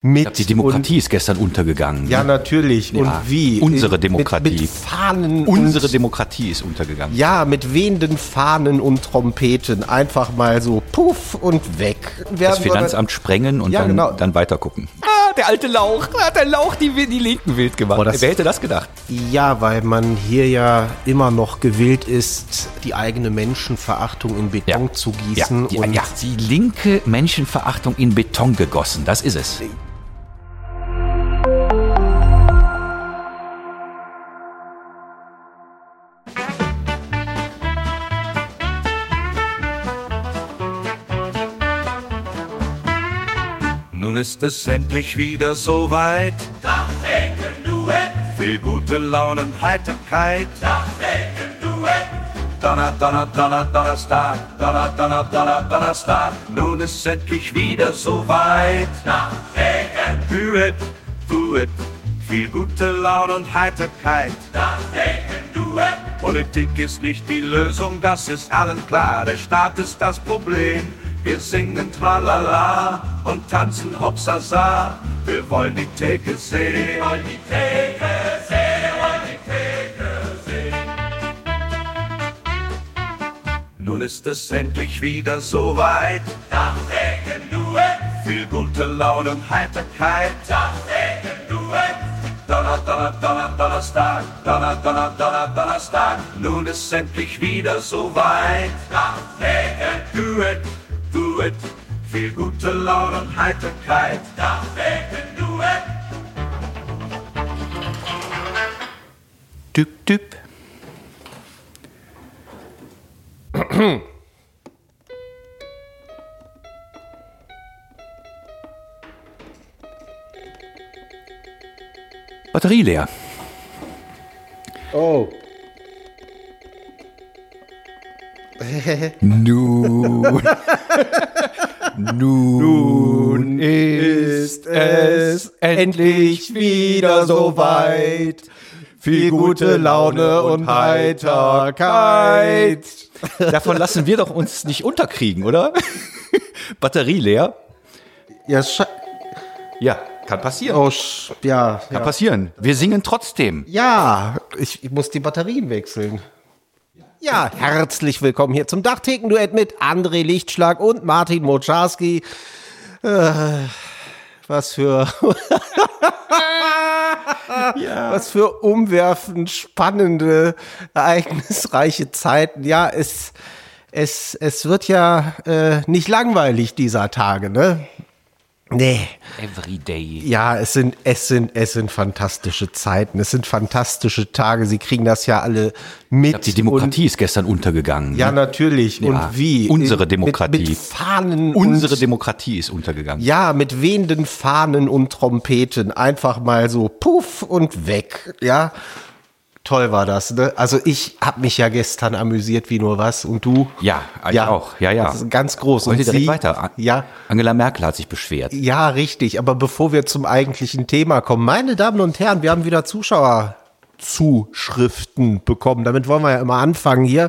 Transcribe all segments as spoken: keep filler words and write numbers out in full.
mit. Ich glaub, die Demokratie ist gestern untergegangen. Ja, natürlich. Ja, und wie? Unsere Demokratie. Mit, mit Fahnen. Unsere und, Demokratie ist untergegangen. Ja, mit wehenden Fahnen und Trompeten. Einfach mal so puff und weg. Das Finanzamt sprengen und ja, dann, genau. dann weiter gucken. Ah, der alte Lauch. Hat der Lauch die, die Linken wild gemacht. Boah, das, Wer hätte das gedacht? Ja, weil man hier ja immer noch gewillt ist, die eigene Menschenverachtung in Beton Ja. zu gießen. Ja, die, und ja, die linke Menschenverachtung in Beton gegossen. Das ist es. Nun ist es endlich wieder soweit. Dachdecken Duett, Viel gute Laune und Heiterkeit. Dachdecken Duett, Donner, Donner, Donner, Donnerstag. Donner, Donner, Donner, Donnerstag. Nun ist es endlich wieder soweit. Dachdecken, Duett, Duett. Viel gute Laune und Heiterkeit. Dachdecken Duett, Politik ist nicht die Lösung, das ist allen klar. Der Staat ist das Problem. Wir singen Tralala und tanzen Hopsasa. Wir wollen die Theke sehen. wollen die Theke sehen, wollen die Theke sehen. Nun ist es endlich wieder soweit. Dachdecken Duett, Viel gute Laune und Heiterkeit. Dachdecken Duett, Donner, Donner, Donner, Donnerstag. Donner, Donner, Donner, Donnerstag. Nun ist endlich wieder soweit. Dachdecken, Duett, Duett. Viel gute Laune und Heiterkeit. Dachdecken Duett. Düpp, düpp. Batterie leer. oh. Nun. Nun ist es endlich wieder soweit. Viel gute Laune und Heiterkeit. Davon lassen wir doch uns nicht unterkriegen, oder? Batterie leer. Ja, sche- Ja, kann passieren. oh, sch- ja, Kann ja. passieren. Wir singen trotzdem. Ja, ich, ich muss die Batterien wechseln. Ja, herzlich willkommen hier zum Dachtheken-Duett mit André Lichtschlag und Martin Moczarski. Äh, was für was für umwerfend spannende, ereignisreiche Zeiten. Ja, es, es, es wird ja äh, nicht langweilig dieser Tage, ne? Nee. Every day. Ja, es sind, es sind, es sind fantastische Zeiten, es sind fantastische Tage. Sie kriegen das ja alle mit. Ich glaub, die Demokratie ist gestern untergegangen. Und, ja, ne? natürlich. Ja, Und wie? unsere In- Demokratie. Mit, mit Fahnen. Unsere und, Demokratie ist untergegangen. Ja, mit wehenden Fahnen und Trompeten. Einfach mal so puff und weg. Ja, toll war das, ne? Also ich habe mich ja gestern amüsiert wie nur was. Und du? Ja, ich auch. Ja, ja. Das ist ganz groß. Heute Und direkt sie, weiter. Ja. Angela Merkel hat sich beschwert. Ja, richtig. Aber bevor wir zum eigentlichen Thema kommen, meine Damen und Herren, wir haben wieder Zuschauerzuschriften bekommen. Damit wollen wir ja immer anfangen hier.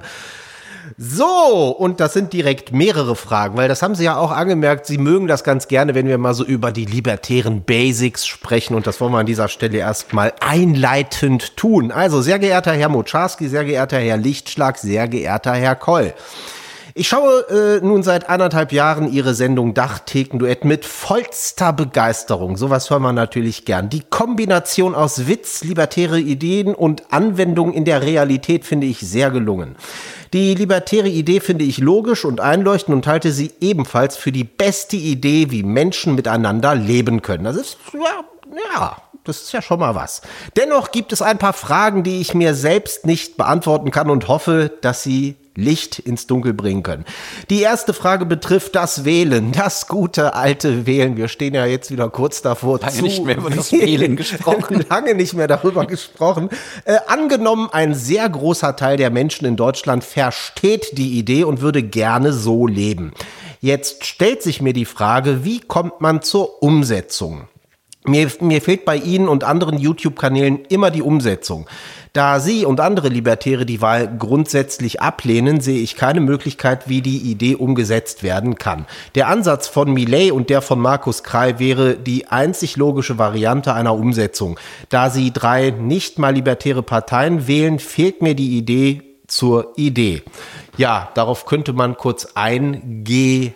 So, und das sind direkt mehrere Fragen, weil das haben Sie ja auch angemerkt, Sie mögen das ganz gerne, wenn wir mal so über die libertären Basics sprechen, und das wollen wir an dieser Stelle erstmal einleitend tun. Also, sehr geehrter Herr Moczarski, sehr geehrter Herr Lichtschlag, sehr geehrter Herr Koll. Ich schaue äh, nun seit anderthalb Jahren Ihre Sendung Dachtheken-Duett mit vollster Begeisterung. Sowas hören wir natürlich gern. Die Kombination aus Witz, libertäre Ideen und Anwendung in der Realität finde ich sehr gelungen. Die libertäre Idee finde ich logisch und einleuchtend und halte sie ebenfalls für die beste Idee, wie Menschen miteinander leben können. Das ist, ja, ja, das ist ja schon mal was. Dennoch gibt es ein paar Fragen, die ich mir selbst nicht beantworten kann und hoffe, dass Sie Licht ins Dunkel bringen können. Die erste Frage betrifft das Wählen, das gute alte Wählen. Wir stehen ja jetzt wieder kurz davor. Lange zu nicht mehr über das Wählen gesprochen. Lange nicht mehr darüber gesprochen. Äh, angenommen, ein sehr großer Teil der Menschen in Deutschland versteht die Idee und würde gerne so leben. Jetzt stellt sich mir die Frage, wie kommt man zur Umsetzung? Mir, mir fehlt bei Ihnen und anderen YouTube-Kanälen immer die Umsetzung. Da Sie und andere Libertäre die Wahl grundsätzlich ablehnen, sehe ich keine Möglichkeit, wie die Idee umgesetzt werden kann. Der Ansatz von Milei und der von Markus Krall wäre die einzig logische Variante einer Umsetzung. Da Sie drei nicht mal libertäre Parteien wählen, fehlt mir die Idee zur Idee. Ja, darauf könnte man kurz eingehen.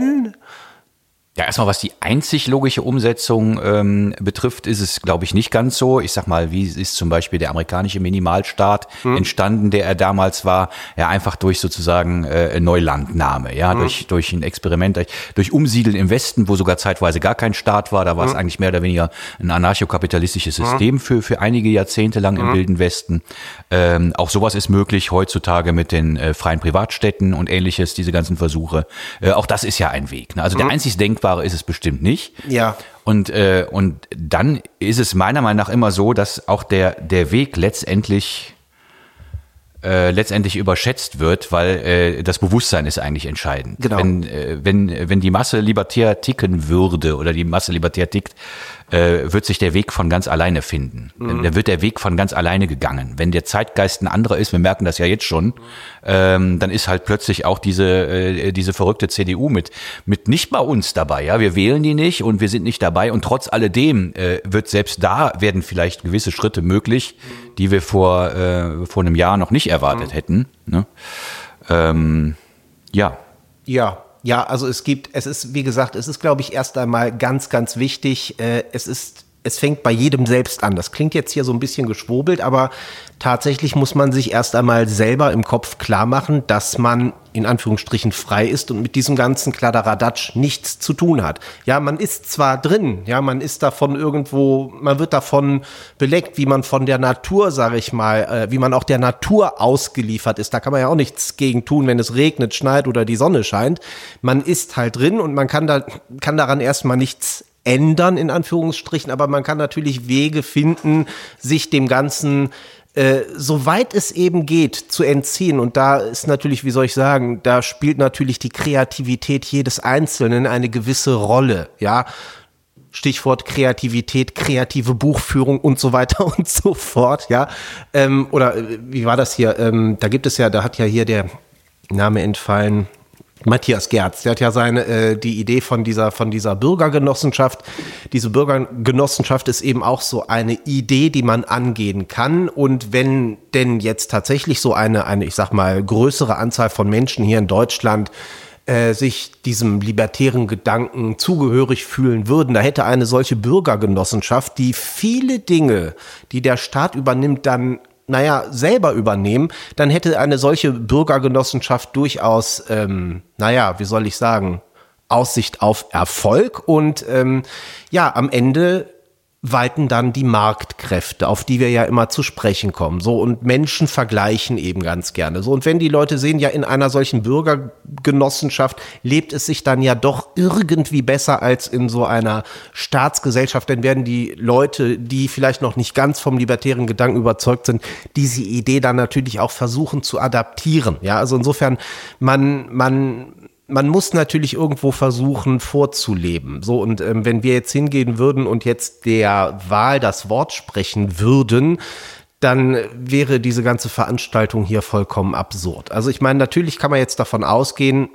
Ja, erstmal, was die einzig logische Umsetzung ähm, betrifft, ist es, glaube ich, nicht ganz so. Ich sag mal, wie ist zum Beispiel der amerikanische Minimalstaat hm. entstanden, der er damals war, ja, einfach durch sozusagen äh, Neulandnahme, ja, hm. durch durch ein Experiment, durch, durch Umsiedeln im Westen, wo sogar zeitweise gar kein Staat war. Da war hm. es eigentlich mehr oder weniger ein anarchokapitalistisches System hm. für für einige Jahrzehnte lang hm. im Wilden Westen. Ähm, auch sowas ist möglich heutzutage mit den äh, freien Privatstädten und ähnliches, diese ganzen Versuche. Äh, auch das ist ja ein Weg. Ne? Also hm. der einzig denkbare ist es bestimmt nicht. Ja. Und, äh, und dann ist es meiner Meinung nach immer so, dass auch der, der Weg letztendlich, äh, letztendlich überschätzt wird, weil äh, das Bewusstsein ist eigentlich entscheidend. Genau. Wenn, äh, wenn, wenn die Masse libertär ticken würde oder die Masse libertär tickt, äh, wird sich der Weg von ganz alleine finden. Mhm. Da wird der Weg von ganz alleine gegangen. Wenn der Zeitgeist ein anderer ist, wir merken das ja jetzt schon, ähm, dann ist halt plötzlich auch diese äh, diese verrückte C D U mit mit nicht mal uns dabei. Ja, wir wählen die nicht und wir sind nicht dabei. Und trotz alledem äh, wird selbst da werden vielleicht gewisse Schritte möglich, die wir vor äh, vor einem Jahr noch nicht erwartet mhm. hätten. Ne? Ähm, ja. Ja. Ja, also es gibt, es ist, wie gesagt, es ist, glaube ich, erst einmal ganz, ganz wichtig, äh, es ist, es fängt bei jedem selbst an. Das klingt jetzt hier so ein bisschen geschwurbelt, aber tatsächlich muss man sich erst einmal selber im Kopf klar machen, dass man in Anführungsstrichen frei ist und mit diesem ganzen Kladderadatsch nichts zu tun hat. Ja, man ist zwar drin, ja, man ist davon irgendwo, man wird davon beleckt, wie man von der Natur, sage ich mal, äh, wie man auch der Natur ausgeliefert ist. Da kann man ja auch nichts gegen tun, wenn es regnet, schneit oder die Sonne scheint. Man ist halt drin und man kann da, kann daran erstmal nichts ändern, in Anführungsstrichen, aber man kann natürlich Wege finden, sich dem Ganzen äh, soweit es eben geht, zu entziehen. Und da ist natürlich, wie soll ich sagen, da spielt natürlich die Kreativität jedes Einzelnen eine gewisse Rolle, ja. Stichwort Kreativität, kreative Buchführung und so weiter und so fort, ja. Ähm, oder äh, wie war das hier? Ähm, da gibt es ja, da hat ja hier der Name entfallen, Matthias Gerz, der hat ja seine äh, die Idee von dieser von dieser Bürgergenossenschaft. Diese Bürgergenossenschaft ist eben auch so eine Idee, die man angehen kann. Und wenn denn jetzt tatsächlich so eine eine ich sag mal größere Anzahl von Menschen hier in Deutschland äh, sich diesem libertären Gedanken zugehörig fühlen würden, da hätte eine solche Bürgergenossenschaft, die viele Dinge, die der Staat übernimmt, dann naja, selber übernehmen, dann hätte eine solche Bürgergenossenschaft durchaus, ähm, naja, wie soll ich sagen, Aussicht auf Erfolg und ähm, ja, am Ende walten dann die Marktkräfte, auf die wir ja immer zu sprechen kommen. So, und Menschen vergleichen eben ganz gerne. So, und wenn die Leute sehen, ja, in einer solchen Bürgergenossenschaft lebt es sich dann ja doch irgendwie besser als in so einer Staatsgesellschaft, dann werden die Leute, die vielleicht noch nicht ganz vom libertären Gedanken überzeugt sind, diese Idee dann natürlich auch versuchen zu adaptieren. Ja, also insofern, man, man, Man muss natürlich irgendwo versuchen, vorzuleben. So, und ähm, wenn wir jetzt hingehen würden und jetzt der Wahl das Wort sprechen würden, dann wäre diese ganze Veranstaltung hier vollkommen absurd. Also ich meine, natürlich kann man jetzt davon ausgehen,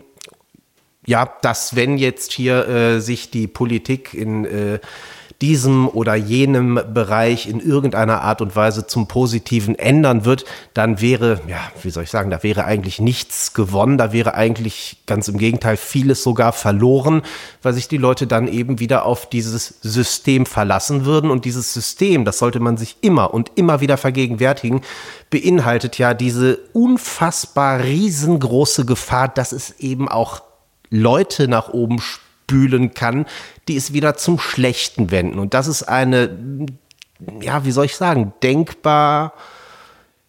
ja, dass wenn jetzt hier äh, sich die Politik in äh, diesem oder jenem Bereich in irgendeiner Art und Weise zum Positiven ändern wird, dann wäre, ja, wie soll ich sagen, da wäre eigentlich nichts gewonnen, da wäre eigentlich ganz im Gegenteil vieles sogar verloren, weil sich die Leute dann eben wieder auf dieses System verlassen würden. Und dieses System, das sollte man sich immer und immer wieder vergegenwärtigen, beinhaltet ja diese unfassbar riesengroße Gefahr, dass es eben auch Leute nach oben spülen kann, die es wieder zum Schlechten wenden. Und das ist eine, ja, wie soll ich sagen, denkbar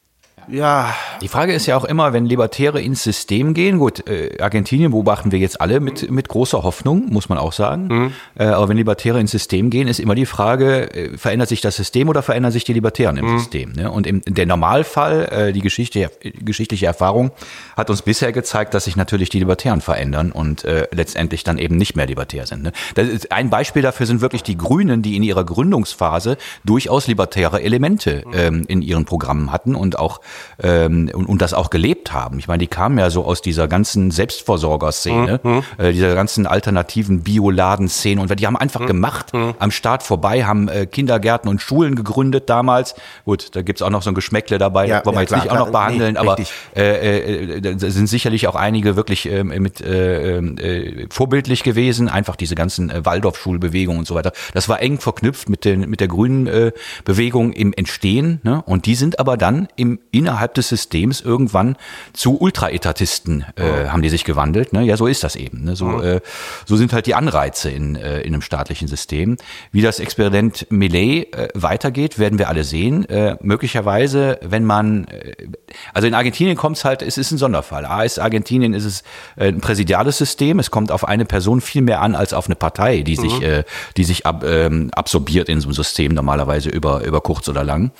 ja. Die Frage ist ja auch immer, wenn Libertäre ins System gehen, gut, äh, Argentinien beobachten wir jetzt alle mit mit großer Hoffnung, muss man auch sagen. Mhm. Äh, aber wenn Libertäre ins System gehen, ist immer die Frage, äh, verändert sich das System oder verändern sich die Libertären im mhm. System? Ne? Und im der Normalfall, äh, die Geschichte, geschichtliche Erfahrung hat uns bisher gezeigt, dass sich natürlich die Libertären verändern und äh, letztendlich dann eben nicht mehr libertär sind. Ne? Das ist, ein Beispiel dafür sind wirklich die Grünen, die in ihrer Gründungsphase durchaus libertäre Elemente ähm, in ihren Programmen hatten und auch ähm, und, und das auch gelebt haben. Ich meine, die kamen ja so aus dieser ganzen Selbstversorgerszene, mhm. äh, dieser ganzen alternativen Bioladen-Szene und die haben einfach mhm. gemacht, mhm. am Staat vorbei, haben äh, Kindergärten und Schulen gegründet damals. Gut, da gibt's auch noch so ein Geschmäckle dabei, ja, wollen wir ja, jetzt klar, nicht auch noch behandeln, nee, aber äh, äh, da sind sicherlich auch einige wirklich äh, mit äh, äh, vorbildlich gewesen, einfach diese ganzen äh, Waldorfschulbewegungen und so weiter. Das war eng verknüpft mit den mit der grünen äh, Bewegung im Entstehen, ne? Und die sind aber dann im innerhalb des Systems irgendwann zu Ultraetatisten äh, oh. haben die sich gewandelt, ne? Ja, so ist das eben, ne? So oh. äh, so sind halt die Anreize in äh, in einem staatlichen System. Wie das Experiment Milei äh, weitergeht, werden wir alle sehen. Äh, möglicherweise, wenn man äh, also in Argentinien kommt es halt, es ist ein Sonderfall. A ist Argentinien ist es äh, ein präsidiales System, es kommt auf eine Person viel mehr an als auf eine Partei, die mhm. sich äh, die sich ab, ähm, absorbiert in so einem System normalerweise über über kurz oder lang.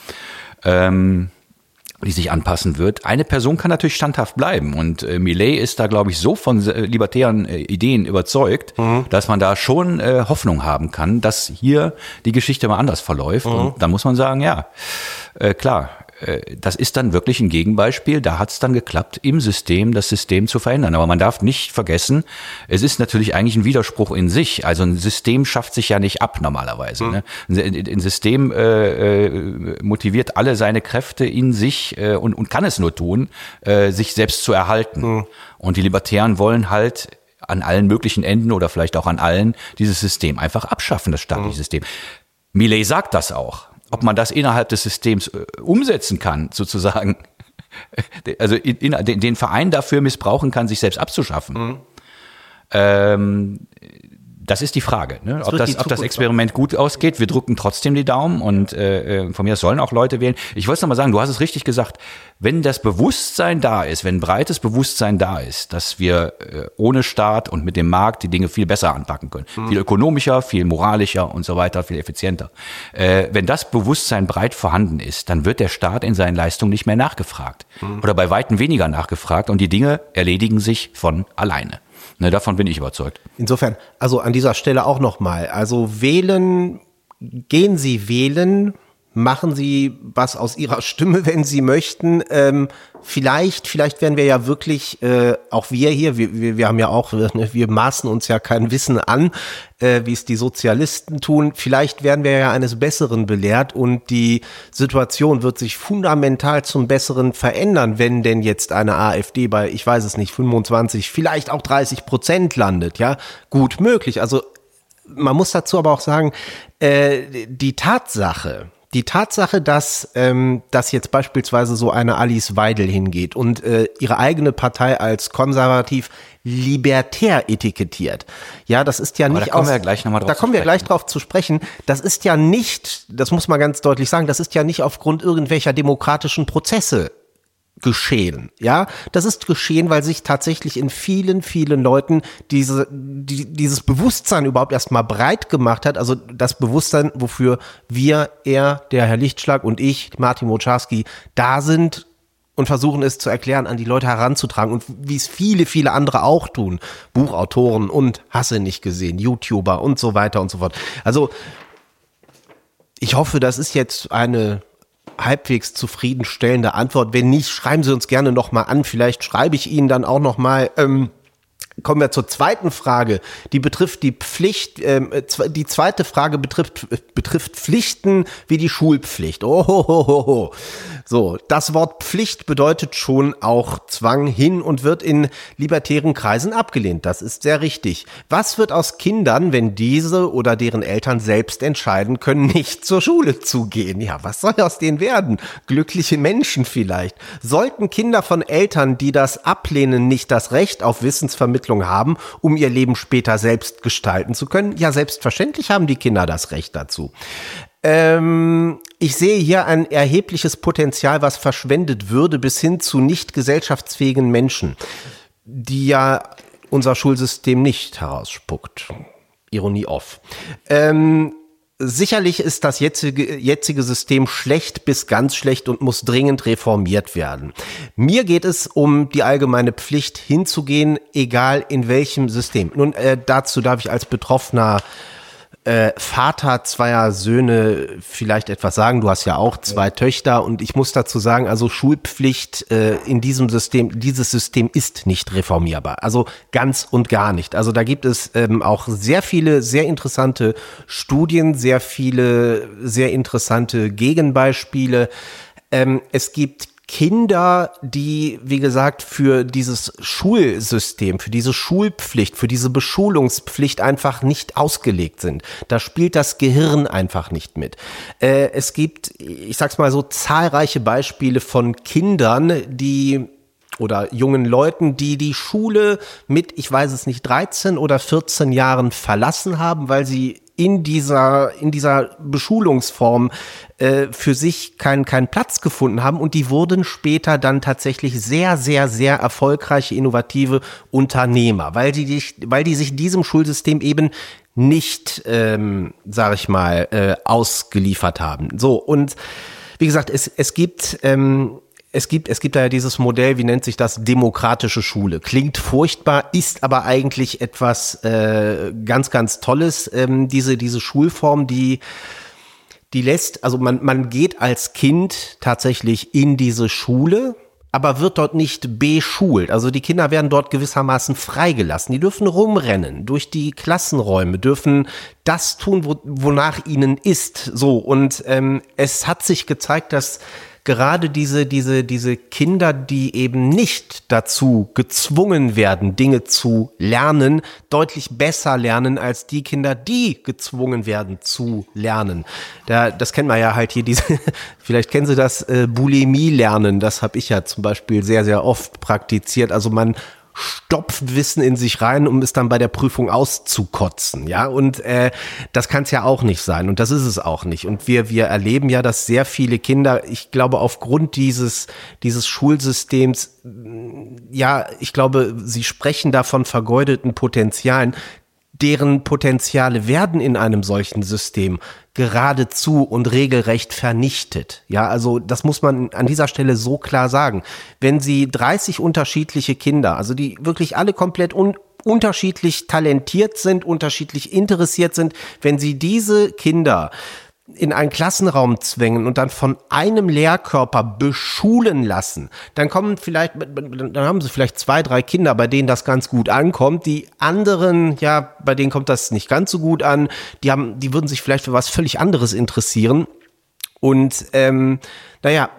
Ähm, die sich anpassen wird. Eine Person kann natürlich standhaft bleiben und äh, Milei ist da, glaube ich, so von äh, libertären äh, Ideen überzeugt, mhm. dass man da schon äh, Hoffnung haben kann, dass hier die Geschichte mal anders verläuft. Mhm. Und da muss man sagen, ja, äh, klar, äh, das ist dann wirklich ein Gegenbeispiel. Da hat es dann geklappt, im System das System zu verändern. Aber man darf nicht vergessen, es ist natürlich eigentlich ein Widerspruch in sich. Also ein System schafft sich ja nicht ab normalerweise. Mhm. Ne? Ein, ein System äh, äh, motiviert alle seine Kräfte in sich äh, und, und kann es nur tun, äh, sich selbst zu erhalten. Mhm. Und die Libertären wollen halt an allen möglichen Enden oder vielleicht auch an allen dieses System einfach abschaffen, das staatliche mhm. System. Milei sagt das auch. Ob man das innerhalb des Systems äh, umsetzen kann, sozusagen, also in, in, den, den Verein dafür missbrauchen kann, sich selbst abzuschaffen. Mhm. Ähm, das ist die Frage, ne? ob, das, ob das Experiment gut ausgeht. Wir drücken trotzdem die Daumen und äh, von mir sollen auch Leute wählen. Ich wollte es nochmal sagen, du hast es richtig gesagt, wenn das Bewusstsein da ist, wenn ein breites Bewusstsein da ist, dass wir äh, ohne Staat und mit dem Markt die Dinge viel besser anpacken können, mhm. viel ökonomischer, viel moralischer und so weiter, viel effizienter. Äh, wenn das Bewusstsein breit vorhanden ist, dann wird der Staat in seinen Leistungen nicht mehr nachgefragt mhm. oder bei Weitem weniger nachgefragt und die Dinge erledigen sich von alleine. Ne, davon bin ich überzeugt. Insofern, also an dieser Stelle auch nochmal, also wählen, gehen Sie wählen, machen Sie was aus Ihrer Stimme, wenn Sie möchten. Ähm, vielleicht, vielleicht werden wir ja wirklich, äh, auch wir hier, wir, wir, wir haben ja auch, ne, wir maßen uns ja kein Wissen an, äh, wie es die Sozialisten tun. Vielleicht werden wir ja eines Besseren belehrt und die Situation wird sich fundamental zum Besseren verändern, wenn denn jetzt eine AfD bei, ich weiß es nicht, fünfundzwanzig, vielleicht auch dreißig Prozent landet, ja, gut möglich. Also man muss dazu aber auch sagen, äh, die Tatsache, Die Tatsache, dass, ähm, dass jetzt beispielsweise so eine Alice Weidel hingeht und äh, ihre eigene Partei als konservativ libertär etikettiert. Ja, das ist ja Aber nicht da kommen aus, wir ja gleich nochmal drauf da kommen wir gleich drauf zu sprechen. Das ist ja nicht, das muss man ganz deutlich sagen, das ist ja nicht aufgrund irgendwelcher demokratischen Prozesse geschehen, ja, das ist geschehen, weil sich tatsächlich in vielen, vielen Leuten diese, die, dieses Bewusstsein überhaupt erstmal breit gemacht hat, also das Bewusstsein, wofür wir, er, der Herr Lichtschlag und ich, Martin Moczarski, da sind und versuchen es zu erklären, an die Leute heranzutragen und wie es viele, viele andere auch tun, Buchautoren und hasse nicht gesehen, YouTuber und so weiter und so fort. Also ich hoffe, das ist jetzt eine halbwegs zufriedenstellende Antwort. Wenn nicht, schreiben Sie uns gerne nochmal an. Vielleicht schreibe ich Ihnen dann auch nochmal. Ähm, kommen wir zur zweiten Frage. Die betrifft die Pflicht. Ähm, die zweite Frage betrifft, betrifft Pflichten wie die Schulpflicht. Ohohoho. So, das Wort Pflicht bedeutet schon auch Zwang hin und wird in libertären Kreisen abgelehnt. Das ist sehr richtig. Was wird aus Kindern, wenn diese oder deren Eltern selbst entscheiden können, nicht zur Schule zu gehen? Ja, was soll aus denen werden? Glückliche Menschen vielleicht. Sollten Kinder von Eltern, die das ablehnen, nicht das Recht auf Wissensvermittlung haben, um ihr Leben später selbst gestalten zu können? Ja, selbstverständlich haben die Kinder das Recht dazu. Ähm, ich sehe hier ein erhebliches Potenzial, was verschwendet würde, bis hin zu nicht gesellschaftsfähigen Menschen, die ja unser Schulsystem nicht herausspuckt. Ironie off. Ähm, sicherlich ist das jetzige, jetzige System schlecht bis ganz schlecht und muss dringend reformiert werden. Mir geht es um die allgemeine Pflicht hinzugehen, egal in welchem System. Nun, äh, dazu darf ich als Betroffener Äh, Vater zweier Söhne vielleicht etwas sagen. Du hast ja auch zwei ja. Töchter und ich muss dazu sagen, also Schulpflicht äh, in diesem System, dieses System ist nicht reformierbar. Also ganz und gar nicht. Also da gibt es ähm, auch sehr viele, sehr interessante Studien, sehr viele, sehr interessante Gegenbeispiele. Ähm, es gibt Kinder, die, wie gesagt, für dieses Schulsystem, für diese Schulpflicht, für diese Beschulungspflicht einfach nicht ausgelegt sind. Da spielt das Gehirn einfach nicht mit. Äh, es gibt, ich sag's mal so, zahlreiche Beispiele von Kindern, die oder jungen Leuten, die die Schule mit, ich weiß es nicht, dreizehn oder vierzehn Jahren verlassen haben, weil sie in dieser in dieser Beschulungsform äh, für sich keinen keinen Platz gefunden haben und die wurden später dann tatsächlich sehr sehr sehr erfolgreiche innovative Unternehmer, weil die dich, weil die sich diesem Schulsystem eben nicht, ähm, sag ich mal, äh, ausgeliefert haben. So, und wie gesagt, es es gibt ähm, Es gibt, es gibt da ja dieses Modell, wie nennt sich das, demokratische Schule. Klingt furchtbar, ist aber eigentlich etwas äh, ganz, ganz Tolles. Ähm, diese, diese Schulform, die, die lässt, also man, man geht als Kind tatsächlich in diese Schule, aber wird dort nicht beschult. Also die Kinder werden dort gewissermaßen freigelassen. Die dürfen rumrennen durch die Klassenräume, dürfen das tun, wo, wonach ihnen ist. So, und ähm, es hat sich gezeigt, dass gerade diese, diese, diese Kinder, die eben nicht dazu gezwungen werden, Dinge zu lernen, deutlich besser lernen als die Kinder, die gezwungen werden zu lernen. Da, das kennt man ja halt hier, diese, vielleicht kennen Sie das, äh, Bulimie-Lernen, das habe ich ja zum Beispiel sehr, sehr oft praktiziert. Also man stopft Wissen in sich rein, um es dann bei der Prüfung auszukotzen, ja, und äh, das kann es ja auch nicht sein und das ist es auch nicht und wir wir erleben ja, dass sehr viele Kinder, ich glaube aufgrund dieses dieses Schulsystems, ja, ich glaube, Sie sprechen da von vergeudeten Potenzialen, deren Potenziale werden in einem solchen System geradezu und regelrecht vernichtet. Ja, also das muss man an dieser Stelle so klar sagen. Wenn Sie dreißig unterschiedliche Kinder, also die wirklich alle komplett un- unterschiedlich talentiert sind, unterschiedlich interessiert sind, wenn Sie diese Kinder in einen Klassenraum zwängen und dann von einem Lehrkörper beschulen lassen, dann kommen vielleicht, dann haben sie vielleicht zwei, drei Kinder, bei denen das ganz gut ankommt. Die anderen, ja, bei denen kommt das nicht ganz so gut an. Die haben, die würden sich vielleicht für was völlig anderes interessieren. Und ähm, naja,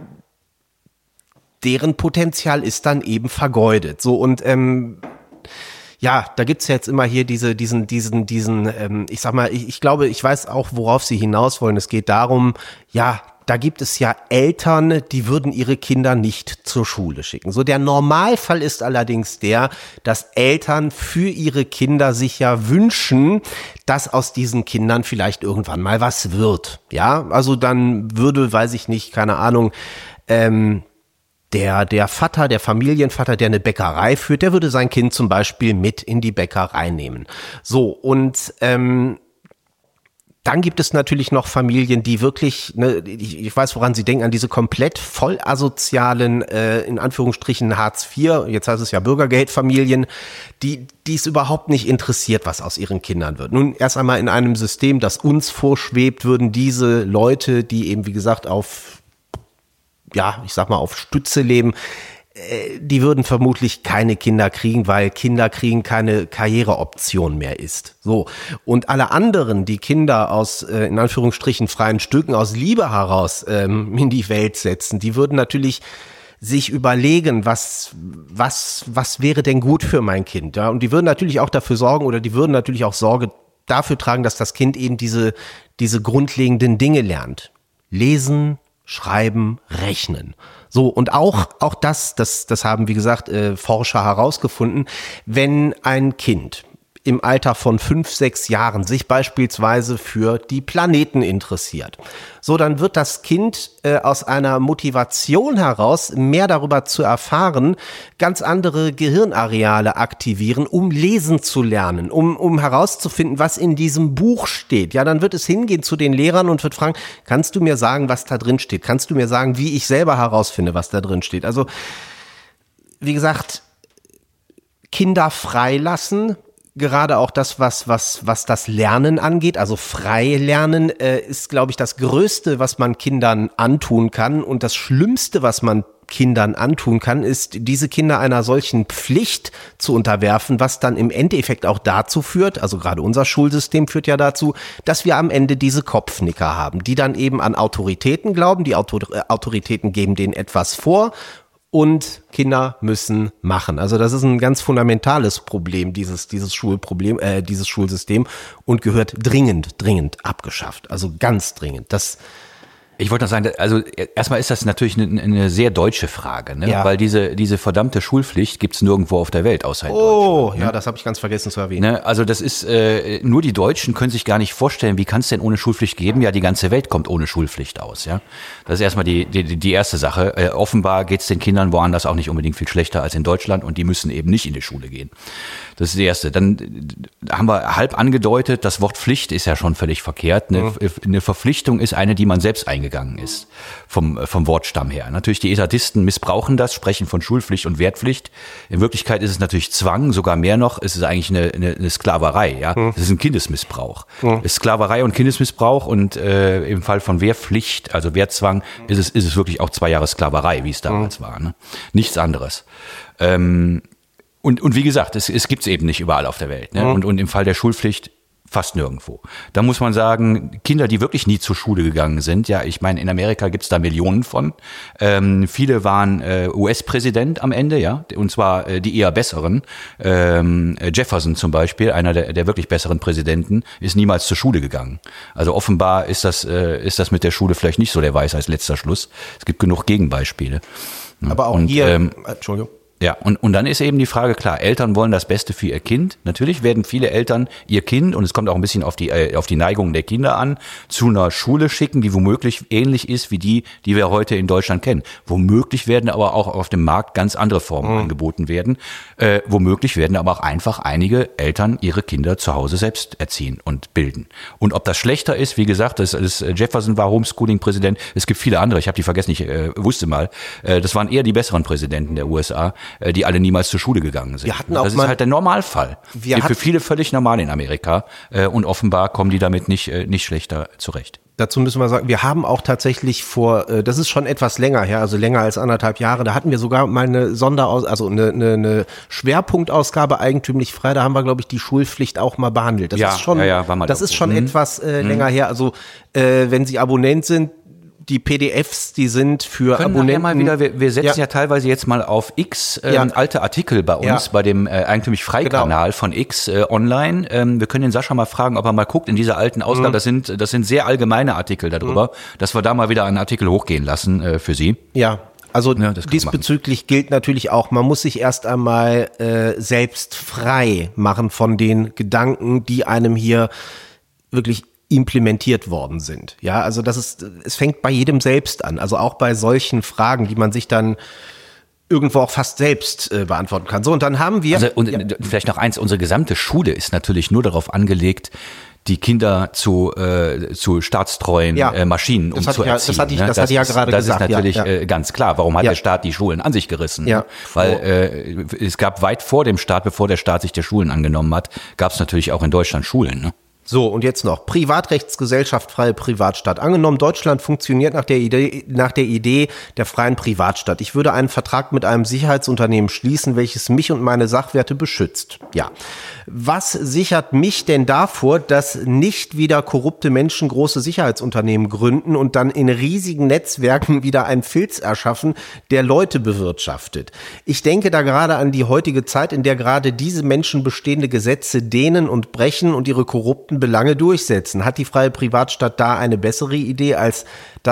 deren Potenzial ist dann eben vergeudet. So und ähm, ja, da gibt's jetzt immer hier diese, diesen, diesen, diesen, ähm, ich sag mal, ich, ich glaube, ich weiß auch, worauf Sie hinaus wollen. Es geht darum, ja, da gibt es ja Eltern, die würden ihre Kinder nicht zur Schule schicken. So, der Normalfall ist allerdings der, dass Eltern für ihre Kinder sich ja wünschen, dass aus diesen Kindern vielleicht irgendwann mal was wird. Ja, also dann würde, weiß ich nicht, keine Ahnung, ähm, Der, der Vater, der Familienvater, der eine Bäckerei führt, der würde sein Kind zum Beispiel mit in die Bäckerei nehmen. So, und ähm, dann gibt es natürlich noch Familien, die wirklich, ne, ich, ich weiß, woran Sie denken, an diese komplett voll asozialen, äh, in Anführungsstrichen Hartz vier, jetzt heißt es ja Bürgergeldfamilien, die, die es überhaupt nicht interessiert, was aus ihren Kindern wird. Nun, erst einmal in einem System, das uns vorschwebt, würden diese Leute, die eben, wie gesagt, auf ja, ich sag mal, auf Stütze leben, äh, die würden vermutlich keine Kinder kriegen, weil Kinder kriegen keine Karriereoption mehr ist. So. Und alle anderen, die Kinder aus, äh, in Anführungsstrichen, freien Stücken, aus Liebe heraus ähm, in die Welt setzen, die würden natürlich sich überlegen, was, was, was wäre denn gut für mein Kind? Ja? Und die würden natürlich auch dafür sorgen, oder die würden natürlich auch Sorge dafür tragen, dass das Kind eben diese, diese grundlegenden Dinge lernt. Lesen, Schreiben, Rechnen. So, und auch, auch das, das, das haben, wie gesagt, äh, Forscher herausgefunden, wenn ein Kind im Alter von fünf, sechs Jahren sich beispielsweise für die Planeten interessiert. So, dann wird das Kind äh, aus einer Motivation heraus, mehr darüber zu erfahren, ganz andere Gehirnareale aktivieren, um lesen zu lernen, um, um herauszufinden, was in diesem Buch steht. Ja, dann wird es hingehen zu den Lehrern und wird fragen, kannst du mir sagen, was da drin steht? Kannst du mir sagen, wie ich selber herausfinde, was da drin steht? Also, wie gesagt, Kinder freilassen, gerade auch das, was, was, was das Lernen angeht, also frei lernen, äh, ist, glaube ich, das Größte, was man Kindern antun kann. Und das Schlimmste, was man Kindern antun kann, ist, diese Kinder einer solchen Pflicht zu unterwerfen, was dann im Endeffekt auch dazu führt, also gerade unser Schulsystem führt ja dazu, dass wir am Ende diese Kopfnicker haben, die dann eben an Autoritäten glauben, die Autor- Autoritäten geben denen etwas vor, und Kinder müssen machen. Also das ist ein ganz fundamentales Problem, dieses, dieses Schulproblem, äh, dieses Schulsystem, und gehört dringend, dringend abgeschafft. Also ganz dringend. Das Ich wollte noch sagen, also erstmal ist das natürlich eine, eine sehr deutsche Frage, ne? Ja. Weil diese diese verdammte Schulpflicht gibt's nirgendwo auf der Welt außer in Oh, Deutschland. Ne? ja, das habe ich ganz vergessen zu erwähnen. Ne? Also das ist, äh, nur die Deutschen können sich gar nicht vorstellen, wie kann es denn ohne Schulpflicht geben? Ja, die ganze Welt kommt ohne Schulpflicht aus. Ja, das ist erstmal die die, die erste Sache. Äh, offenbar geht's den Kindern woanders auch nicht unbedingt viel schlechter als in Deutschland, und die müssen eben nicht in die Schule gehen. Das ist die erste. Dann haben wir halb angedeutet, das Wort Pflicht ist ja schon völlig verkehrt. Eine, eine Verpflichtung ist eine, die man selbst eingegangen ist, vom, vom Wortstamm her. Natürlich, die Etatisten missbrauchen das, sprechen von Schulpflicht und Wertpflicht. In Wirklichkeit ist es natürlich Zwang, sogar mehr noch. Es ist eigentlich eine, eine, eine Sklaverei. Ja, es ist ein Kindesmissbrauch. Es ist Sklaverei und Kindesmissbrauch, und äh, im Fall von Wehrpflicht, also Wehrzwang, ist es, ist es wirklich auch zwei Jahre Sklaverei, wie es damals war. Ne? Nichts anderes. Ähm, Und, und wie gesagt, es, es gibt's eben nicht überall auf der Welt. Ne? Mhm. Und, und im Fall der Schulpflicht fast nirgendwo. Da muss man sagen, Kinder, die wirklich nie zur Schule gegangen sind, ja, ich meine, in Amerika gibt's da Millionen von. Ähm, viele waren äh, U S-Präsident am Ende, ja, und zwar äh, die eher besseren. Ähm, Jefferson zum Beispiel, einer der, der wirklich besseren Präsidenten, ist niemals zur Schule gegangen. Also offenbar ist das, äh, ist das mit der Schule vielleicht nicht so der Weisheit letzter Schluss. Es gibt genug Gegenbeispiele. Aber auch und, hier, ähm, Entschuldigung. Ja, und, und dann ist eben die Frage, klar, Eltern wollen das Beste für ihr Kind. Natürlich werden viele Eltern ihr Kind, und es kommt auch ein bisschen auf die, äh, auf die Neigung der Kinder an, zu einer Schule schicken, die womöglich ähnlich ist wie die, die wir heute in Deutschland kennen. Womöglich werden aber auch auf dem Markt ganz andere Formen mhm. angeboten werden. Äh, womöglich werden aber auch einfach einige Eltern ihre Kinder zu Hause selbst erziehen und bilden. Und ob das schlechter ist, wie gesagt, das, das Jefferson war Homeschooling-Präsident. Es gibt viele andere, ich habe die vergessen, ich äh, wusste mal. Äh, das waren eher die besseren Präsidenten der U S A, die alle niemals zur Schule gegangen sind. Wir hatten auch das mal, ist halt der Normalfall. Wir für viele völlig normal in Amerika. Und offenbar kommen die damit nicht, nicht schlechter zurecht. Dazu müssen wir sagen, wir haben auch tatsächlich vor, das ist schon etwas länger her, also länger als anderthalb Jahre, da hatten wir sogar mal eine Sonderaus, also eine, eine, eine Schwerpunktausgabe eigentümlich frei, da haben wir, glaube ich, die Schulpflicht auch mal behandelt. Das ja, ist schon, ja, ja, war mal das ist schon mhm. etwas äh, länger her. Also äh, wenn Sie Abonnent sind, die P D Fs, die sind für Können Abonnenten. Mal wieder, wir, wir setzen ja. ja ja teilweise jetzt mal auf X ähm, ja. alte Artikel bei uns, ja. bei dem äh, eigentümlich Freikanal genau. von X äh, online. Ähm, wir können den Sascha mal fragen, ob er mal guckt in dieser alten Ausgabe. Mhm. Das sind das sind sehr allgemeine Artikel darüber, mhm. dass wir da mal wieder einen Artikel hochgehen lassen äh, für Sie. Ja. Also ja, diesbezüglich gilt natürlich auch, man muss sich erst einmal äh, selbst frei machen von den Gedanken, die einem hier wirklich implementiert worden sind. Ja, also das ist, es fängt bei jedem selbst an. Also auch bei solchen Fragen, die man sich dann irgendwo auch fast selbst äh, beantworten kann. So, und dann haben wir... Also, und ja. vielleicht noch eins, unsere gesamte Schule ist natürlich nur darauf angelegt, die Kinder zu, äh, zu staatstreuen ja. äh, Maschinen um zu ja, erziehen. Das hatte ich, ne? das hatte ich ja gerade das gesagt. Das ist natürlich ja, ja. Äh, ganz klar. Warum hat ja. der Staat die Schulen an sich gerissen? Ja. Ne? Weil äh, es gab weit vor dem Staat, bevor der Staat sich der Schulen angenommen hat, gab es natürlich auch in Deutschland Schulen. Ne? So, und jetzt noch Privatrechtsgesellschaft, freie Privatstaat. Angenommen, Deutschland funktioniert nach der Idee, nach der Idee der freien Privatstaat. Ich würde einen Vertrag mit einem Sicherheitsunternehmen schließen, welches mich und meine Sachwerte beschützt. Ja. Was sichert mich denn davor, dass nicht wieder korrupte Menschen große Sicherheitsunternehmen gründen und dann in riesigen Netzwerken wieder einen Filz erschaffen, der Leute bewirtschaftet? Ich denke da gerade an die heutige Zeit, in der gerade diese Menschen bestehende Gesetze dehnen und brechen und ihre korrupten Belange durchsetzen. Hat die freie Privatstaat da eine bessere Idee als das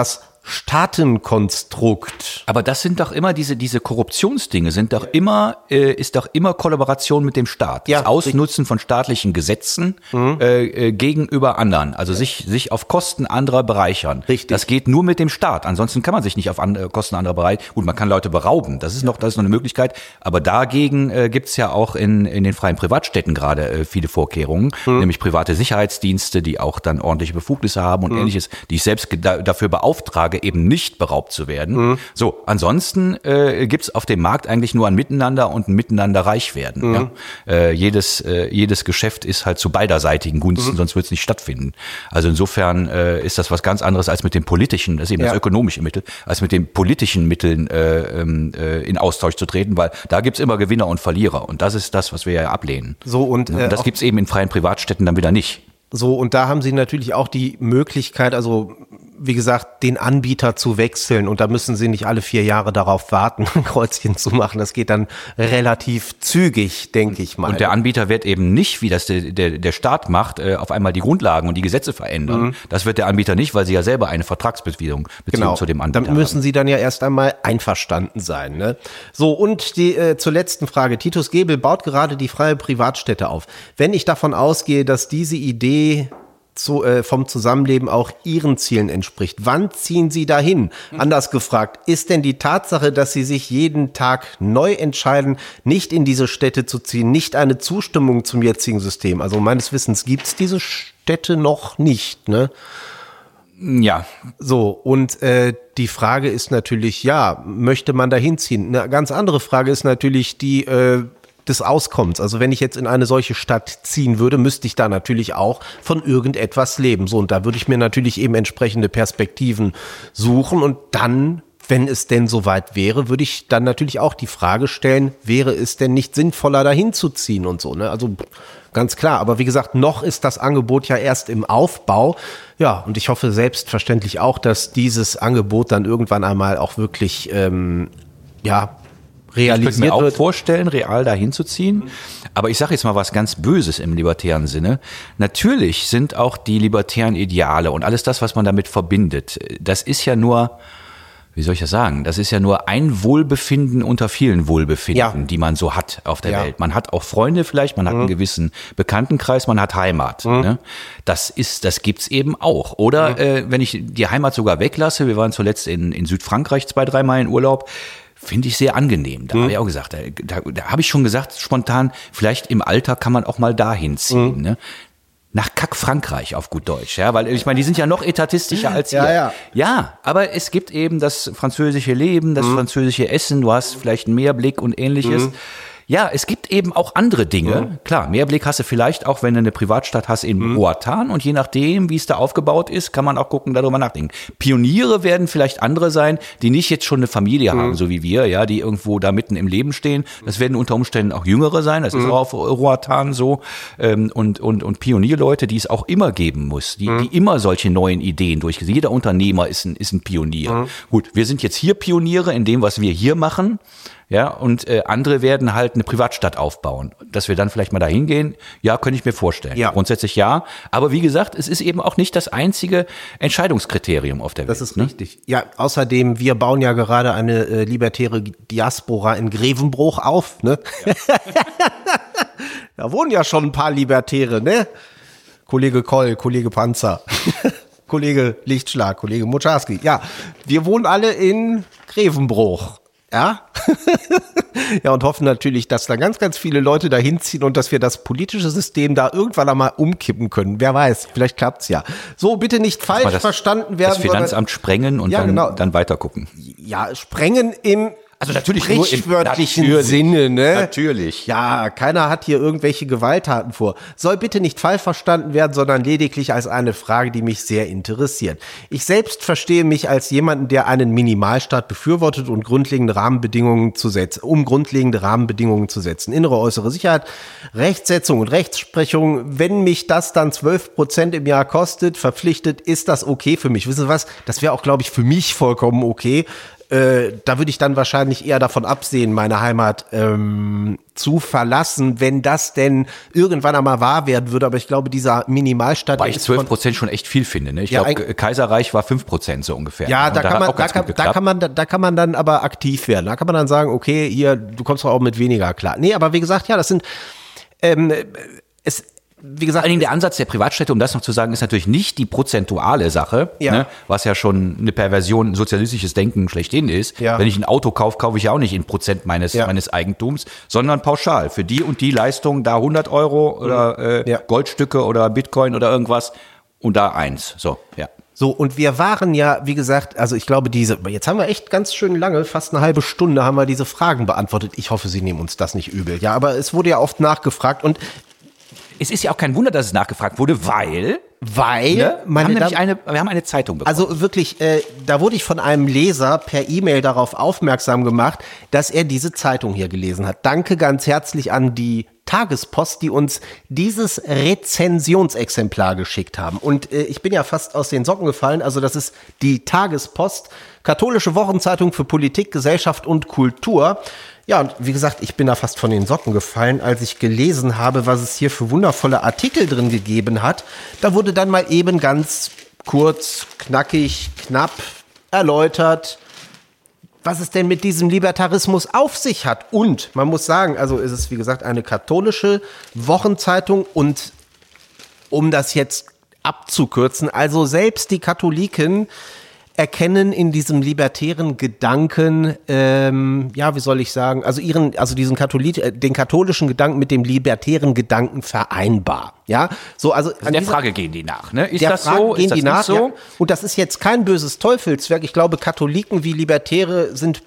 Staatenkonstrukt. Aber das sind doch immer diese diese Korruptionsdinge, sind doch immer äh, ist doch immer Kollaboration mit dem Staat. Ja, das Ausnutzen von staatlichen Gesetzen mhm. äh, äh, gegenüber anderen, also sich sich auf Kosten anderer bereichern. Richtig. Das geht nur mit dem Staat. Ansonsten kann man sich nicht auf andere, Kosten anderer bereichern. Gut, man kann Leute berauben. Das ist noch das ist noch eine Möglichkeit. Aber dagegen äh, gibt's ja auch in in den freien Privatstädten gerade äh, viele Vorkehrungen, mhm. nämlich private Sicherheitsdienste, die auch dann ordentliche Befugnisse haben und mhm. Ähnliches, die ich selbst da, dafür beauftrage, eben nicht beraubt zu werden. Mhm. So, ansonsten äh, gibt's auf dem Markt eigentlich nur ein Miteinander und ein Miteinander reich werden. Mhm. Ja? Äh, jedes, äh, jedes Geschäft ist halt zu beiderseitigen Gunsten, mhm. sonst wird es nicht stattfinden. Also insofern äh, ist das was ganz anderes als mit den politischen, das ist eben ja. das ökonomische Mittel, als mit den politischen Mitteln äh, äh, in Austausch zu treten, weil da gibt's immer Gewinner und Verlierer und das ist das, was wir ja ablehnen. So und, äh, und das gibt's eben in freien Privatstädten dann wieder nicht. So, und da haben Sie natürlich auch die Möglichkeit, also wie gesagt, den Anbieter zu wechseln und da müssen Sie nicht alle vier Jahre darauf warten, ein Kreuzchen zu machen. Das geht dann relativ zügig, denke ich mal. Und der Anbieter wird eben nicht, wie das der, der, der Staat macht, äh, auf einmal die Grundlagen und die Gesetze verändern. Mhm. Das wird der Anbieter nicht, weil Sie ja selber eine Vertragsbeziehung genau. zu dem Anbieter haben. Dann müssen haben. Sie dann ja erst einmal einverstanden sein. Ne? So, und die äh, zur letzten Frage. Titus Gebel baut gerade die freie Privatstätte auf. Wenn ich davon ausgehe, dass diese Idee Zu, äh, vom Zusammenleben auch Ihren Zielen entspricht. Wann ziehen Sie dahin? Anders gefragt, ist denn die Tatsache, dass Sie sich jeden Tag neu entscheiden, nicht in diese Städte zu ziehen, nicht eine Zustimmung zum jetzigen System? Also meines Wissens gibt es diese Städte noch nicht, ne? Ja. So, und äh, die Frage ist natürlich, ja, möchte man dahin ziehen? Eine ganz andere Frage ist natürlich die äh, des Auskommens. Also wenn ich jetzt in eine solche Stadt ziehen würde, müsste ich da natürlich auch von irgendetwas leben. So, und da würde ich mir natürlich eben entsprechende Perspektiven suchen und dann, wenn es denn soweit wäre, würde ich dann natürlich auch die Frage stellen, wäre es denn nicht sinnvoller, dahin zu ziehen und so, ne? Also ganz klar. Aber wie gesagt, noch ist das Angebot ja erst im Aufbau. Ja, und ich hoffe selbstverständlich auch, dass dieses Angebot dann irgendwann einmal auch wirklich, ähm, ja, realisiert ich könnte mir auch wird. vorstellen, real dahin zu ziehen. Aber ich sage jetzt mal was ganz Böses im libertären Sinne. Natürlich sind auch die libertären Ideale und alles das, was man damit verbindet, das ist ja nur, wie soll ich das sagen, das ist ja nur ein Wohlbefinden unter vielen Wohlbefinden, ja. die man so hat auf der ja. Welt. Man hat auch Freunde vielleicht, man hat mhm. einen gewissen Bekanntenkreis, man hat Heimat. Mhm. Ne? Das ist, das gibt's eben auch. Oder mhm. äh, wenn ich die Heimat sogar weglasse, wir waren zuletzt in, in Südfrankreich zwei, drei Mal in Urlaub, finde ich sehr angenehm. Da mhm. habe ich auch gesagt, da, da, da habe ich schon gesagt, spontan, vielleicht im Alter kann man auch mal dahin ziehen. Mhm. Ne? Nach Kack-Frankreich auf gut Deutsch, ja, weil ich meine, die sind ja noch etatistischer als wir. Ja, ja. ja, aber es gibt eben das französische Leben, das mhm. französische Essen, du hast vielleicht einen Meerblick und Ähnliches. Mhm. Ja, es gibt eben auch andere Dinge. Mhm. Klar, Mehrblick hast du vielleicht auch, wenn du eine Privatstadt hast in mhm. Roatan und je nachdem, wie es da aufgebaut ist, kann man auch gucken, darüber nachdenken. Pioniere werden vielleicht andere sein, die nicht jetzt schon eine Familie mhm. haben, so wie wir, ja, die irgendwo da mitten im Leben stehen. Das werden unter Umständen auch Jüngere sein, das mhm. ist auch auf Roatan so. Und, und, und Pionierleute, die es auch immer geben muss, die, mhm. die immer solche neuen Ideen durchgesetzt. Jeder Unternehmer ist ein, ist ein Pionier. Mhm. Gut, wir sind jetzt hier Pioniere in dem, was wir hier machen. Ja, und äh, andere werden halt eine Privatstadt aufbauen. Dass wir dann vielleicht mal dahin gehen, ja, könnte ich mir vorstellen. Ja. Grundsätzlich ja. Aber wie gesagt, es ist eben auch nicht das einzige Entscheidungskriterium auf der Welt. Das ist richtig. Ne? Ja, außerdem, wir bauen ja gerade eine äh, libertäre Diaspora in Grevenbruch auf. Ne? Ja. Da wohnen ja schon ein paar Libertäre, ne? Kollege Koll, Kollege Panzer, Kollege Lichtschlag, Kollege Moczarski. Ja, wir wohnen alle in Grevenbruch. Ja, ja, und hoffen natürlich, dass da ganz, ganz viele Leute da hinziehen und dass wir das politische System da irgendwann einmal umkippen können. Wer weiß, vielleicht klappt's ja. So, bitte nicht falsch das, verstanden werden. Das Finanzamt sprengen und ja, dann, genau. dann weiter gucken. Ja, sprengen im Also natürlich nur im sprichwörtlichen natürlich, Sinne, ne? Natürlich. Ja, keiner hat hier irgendwelche Gewalttaten vor. Soll bitte nicht falsch verstanden werden, sondern lediglich als eine Frage, die mich sehr interessiert. Ich selbst verstehe mich als jemanden, der einen Minimalstaat befürwortet und grundlegende Rahmenbedingungen zu setzen, um grundlegende Rahmenbedingungen zu setzen. Innere, äußere Sicherheit, Rechtsetzung und Rechtsprechung. Wenn mich das dann zwölf Prozent im Jahr kostet, verpflichtet, ist das okay für mich. Wissen Sie was? Das wäre auch, glaube ich, für mich vollkommen okay. äh, da würde ich dann wahrscheinlich eher davon absehen, meine Heimat ähm, zu verlassen, wenn das denn irgendwann einmal wahr werden würde. Aber ich glaube, dieser Minimalstadt... Weil ich zwölf Prozent schon echt viel finde. Ne? Ich Ja, glaube, Kaiserreich war fünf Prozent so ungefähr. Ja, Und da kann, hat man, auch da, ganz kann, gut da, geklappt. kann man, da kann man dann aber aktiv werden. Da kann man dann sagen, okay, hier, du kommst doch auch mit weniger klar. Nee, aber wie gesagt, ja, das sind... Ähm, es Wie gesagt, Vor allen Dingen der Ansatz der Privatstädte, um das noch zu sagen, ist natürlich nicht die prozentuale Sache, Ja. ne, was ja schon eine Perversion sozialistisches Denken schlechthin ist. Ja. Wenn ich ein Auto kaufe, kaufe ich ja auch nicht in Prozent meines, Ja. meines Eigentums, sondern pauschal. Für die und die Leistung da hundert Euro oder äh, Ja. Goldstücke oder Bitcoin oder irgendwas und da eins. So, ja. So, und wir waren ja, wie gesagt, also ich glaube, diese, jetzt haben wir echt ganz schön lange, fast eine halbe Stunde haben wir diese Fragen beantwortet. Ich hoffe, Sie nehmen uns das nicht übel. Ja, aber es wurde ja oft nachgefragt und Es ist ja auch kein Wunder, dass es nachgefragt wurde, weil weil, ne, wir, haben meine nämlich Damen, eine, wir haben eine Zeitung bekommen. also wirklich, äh, da wurde ich von einem Leser per E-Mail darauf aufmerksam gemacht, dass er diese Zeitung hier gelesen hat. Danke ganz herzlich an die Tagespost, die uns dieses Rezensionsexemplar geschickt haben. Und äh, ich bin ja fast aus den Socken gefallen. Also das ist die Tagespost, katholische Wochenzeitung für Politik, Gesellschaft und Kultur. Ja, und wie gesagt, ich bin da fast von den Socken gefallen, als ich gelesen habe, was es hier für wundervolle Artikel drin gegeben hat. Da wurde dann mal eben ganz kurz, knackig, knapp erläutert, was es denn mit diesem Libertarismus auf sich hat. Und man muss sagen, also ist es wie gesagt eine katholische Wochenzeitung und um das jetzt abzukürzen, also selbst die Katholiken erkennen in diesem libertären Gedanken, ähm, ja, wie soll ich sagen, also ihren, also diesen Katholik, äh, den katholischen Gedanken mit dem libertären Gedanken vereinbar. Ja, so, also an der dieser- Frage gehen die nach, ne? Ist der das Frage so? gehen Ist das die nicht nach, so? ja. Und das ist jetzt kein böses Teufelswerk. Ich glaube, Katholiken wie Libertäre sind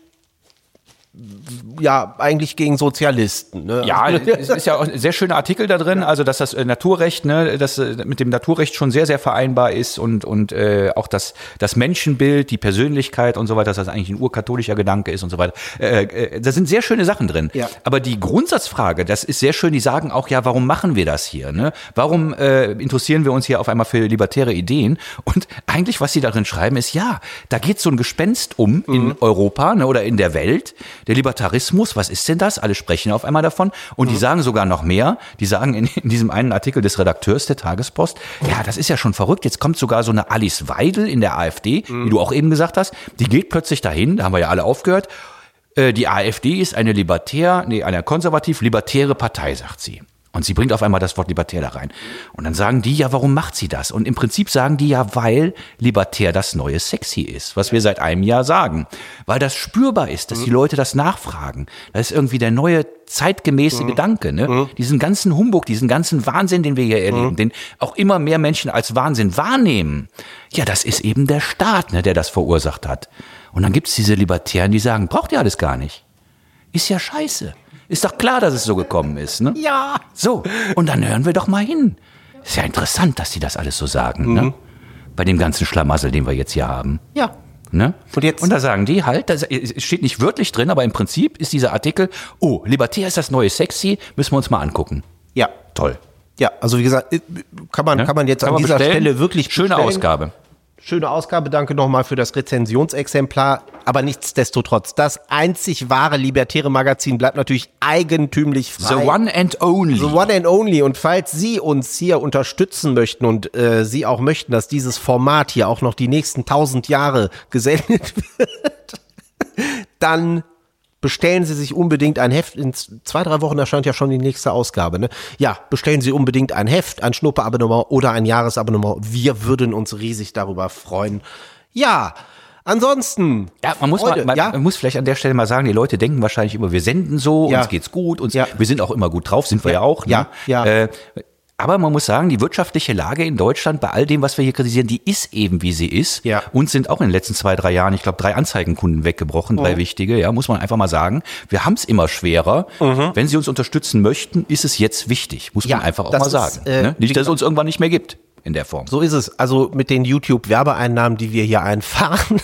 ja eigentlich gegen Sozialisten. Ne? Ja, es ist ja auch ein sehr schöner Artikel da drin, also dass das äh, Naturrecht, ne, das äh, mit dem Naturrecht schon sehr, sehr vereinbar ist und und äh, auch das das Menschenbild, die Persönlichkeit und so weiter, dass das eigentlich ein urkatholischer Gedanke ist und so weiter. Äh, äh, da sind sehr schöne Sachen drin. Ja. Aber die Grundsatzfrage, das ist sehr schön, die sagen auch, ja, warum machen wir das hier? Ne? Warum äh, interessieren wir uns hier auf einmal für libertäre Ideen? Und eigentlich, was sie darin schreiben, ist, ja, da geht so ein Gespenst um Mhm. in Europa, ne, oder in der Welt. Der Libertarismus, was ist denn das? Alle sprechen auf einmal davon. Und Mhm. die sagen sogar noch mehr. Die sagen in, in diesem einen Artikel des Redakteurs der Tagespost, ja, das ist ja schon verrückt. Jetzt kommt sogar so eine Alice Weidel in der AfD, Mhm. wie du auch eben gesagt hast. Die geht plötzlich dahin, da haben wir ja alle aufgehört. Äh, Die AfD ist eine libertär, nee, eine konservativ-libertäre Partei, sagt sie. Und sie bringt auf einmal das Wort libertär da rein. Und dann sagen die, ja, warum macht sie das? Und im Prinzip sagen die ja, weil libertär das neue Sexy ist, was wir seit einem Jahr sagen. Weil das spürbar ist, dass die Leute das nachfragen. Das ist irgendwie der neue zeitgemäße Gedanke, ne? Diesen ganzen Humbug, diesen ganzen Wahnsinn, den wir hier erleben, den auch immer mehr Menschen als Wahnsinn wahrnehmen. Ja, das ist eben der Staat, ne, der das verursacht hat. Und dann gibt's diese Libertären, die sagen, braucht ihr alles gar nicht. Ist ja scheiße. Ist doch klar, dass es so gekommen ist, ne? Ja. So, und dann hören wir doch mal hin. Ist ja interessant, dass die das alles so sagen, ne? Bei dem ganzen Schlamassel, den wir jetzt hier haben. Ja. Ne? Und jetzt- und da sagen die halt, das es steht nicht wörtlich drin, aber im Prinzip ist dieser Artikel, oh, libertär ist das neue Sexy, müssen wir uns mal angucken. Ja. Toll. Ja, also wie gesagt, kann man, Ne? kann man jetzt Kann an man dieser bestellen. Stelle wirklich Schöne bestellen. Ausgabe. Schöne Ausgabe, danke nochmal für das Rezensionsexemplar. Aber nichtsdestotrotz, das einzig wahre libertäre Magazin bleibt natürlich eigentümlich frei. The one and only. The one and only. Und falls Sie uns hier unterstützen möchten und äh, Sie auch möchten, dass dieses Format hier auch noch die nächsten tausend Jahre gesendet wird, dann bestellen Sie sich unbedingt ein Heft. In zwei, drei Wochen erscheint ja schon die nächste Ausgabe. Ne? Ja, bestellen Sie unbedingt ein Heft, ein Schnupperabonnement oder ein Jahresabonnement. Wir würden uns riesig darüber freuen. Ja, ansonsten. Ja, man muss, Freude, mal, man, ja? man muss vielleicht an der Stelle mal sagen, die Leute denken wahrscheinlich immer, wir senden so, Ja. uns geht's gut, uns, Ja. wir sind auch immer gut drauf, sind wir ja, Ja. auch. Ne? Ja, ja. Äh, aber man muss sagen, die wirtschaftliche Lage in Deutschland, bei all dem, was wir hier kritisieren, die ist eben, wie sie ist. Ja. Uns sind auch in den letzten zwei, drei Jahren, ich glaube, drei Anzeigenkunden weggebrochen, drei wichtige, ja, muss man einfach mal sagen. Wir haben es immer schwerer. Wenn Sie uns unterstützen möchten, ist es jetzt wichtig, muss Ja, man einfach auch das mal ist, sagen. äh, ne? wie Nicht, dass es uns irgendwann nicht mehr gibt in der Form. So ist es. Also mit den YouTube-Werbeeinnahmen, die wir hier einfahren,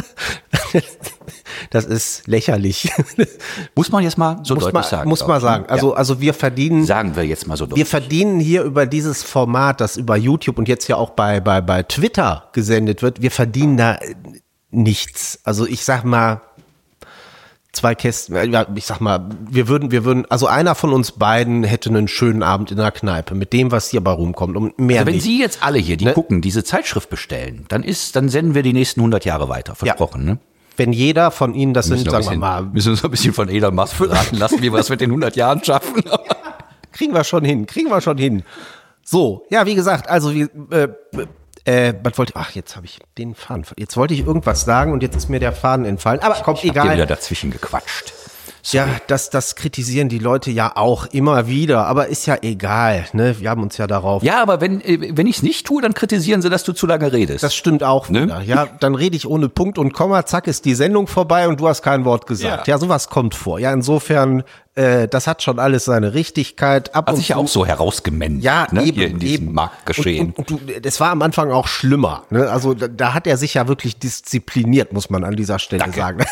das ist lächerlich. Muss man jetzt mal so muss deutlich man, sagen. muss glaub man ich, sagen. ne? Also, ja. also wir verdienen, Sagen wir jetzt mal so wir deutlich. verdienen hier über dieses Format, das über YouTube und jetzt ja auch bei, bei, bei Twitter gesendet wird, wir verdienen da nichts. Also ich sag mal, zwei Kästen, ja, ich sag mal, wir würden, wir würden, also einer von uns beiden hätte einen schönen Abend in der Kneipe mit dem, was hier bei rumkommt. Und mehr Also wenn nicht. Sie jetzt alle hier, die Ne? gucken, diese Zeitschrift bestellen, dann ist, dann senden wir die nächsten hundert Jahre weiter, versprochen, ne? Wenn jeder von Ihnen, das sind, Müssen wir ein sagen wir bisschen, mal, müssen uns ein bisschen von Elon Musk beraten lassen, wie wir das mit den hundert Jahren schaffen. kriegen wir schon hin, kriegen wir schon hin. So, ja, wie gesagt, also wie, äh, äh, was wollte ach, jetzt habe ich den Faden, jetzt wollte ich irgendwas sagen und jetzt ist mir der Faden entfallen, aber kommt, Ich hab dir egal. wieder dazwischen gequatscht. Ja, das, das kritisieren die Leute ja auch immer wieder, aber ist ja egal, ne? Wir haben uns ja darauf. Ja, aber wenn, äh, wenn ich es nicht tue, dann kritisieren sie, dass du zu lange redest. Das stimmt auch Ne? wieder. Ja, dann rede ich ohne Punkt und Komma, zack, ist die Sendung vorbei und du hast kein Wort gesagt. Ja, Ja. sowas kommt vor. Ja, insofern, äh, das hat schon alles seine Richtigkeit. Ab Hat und sich ja zu- auch so herausgemendet, Ja, ne? eben, hier in diesem eben. Marktgeschehen. Und, und, und das war am Anfang auch schlimmer. Ne? Also da, da hat er sich ja wirklich diszipliniert, muss man an dieser Stelle Danke. sagen.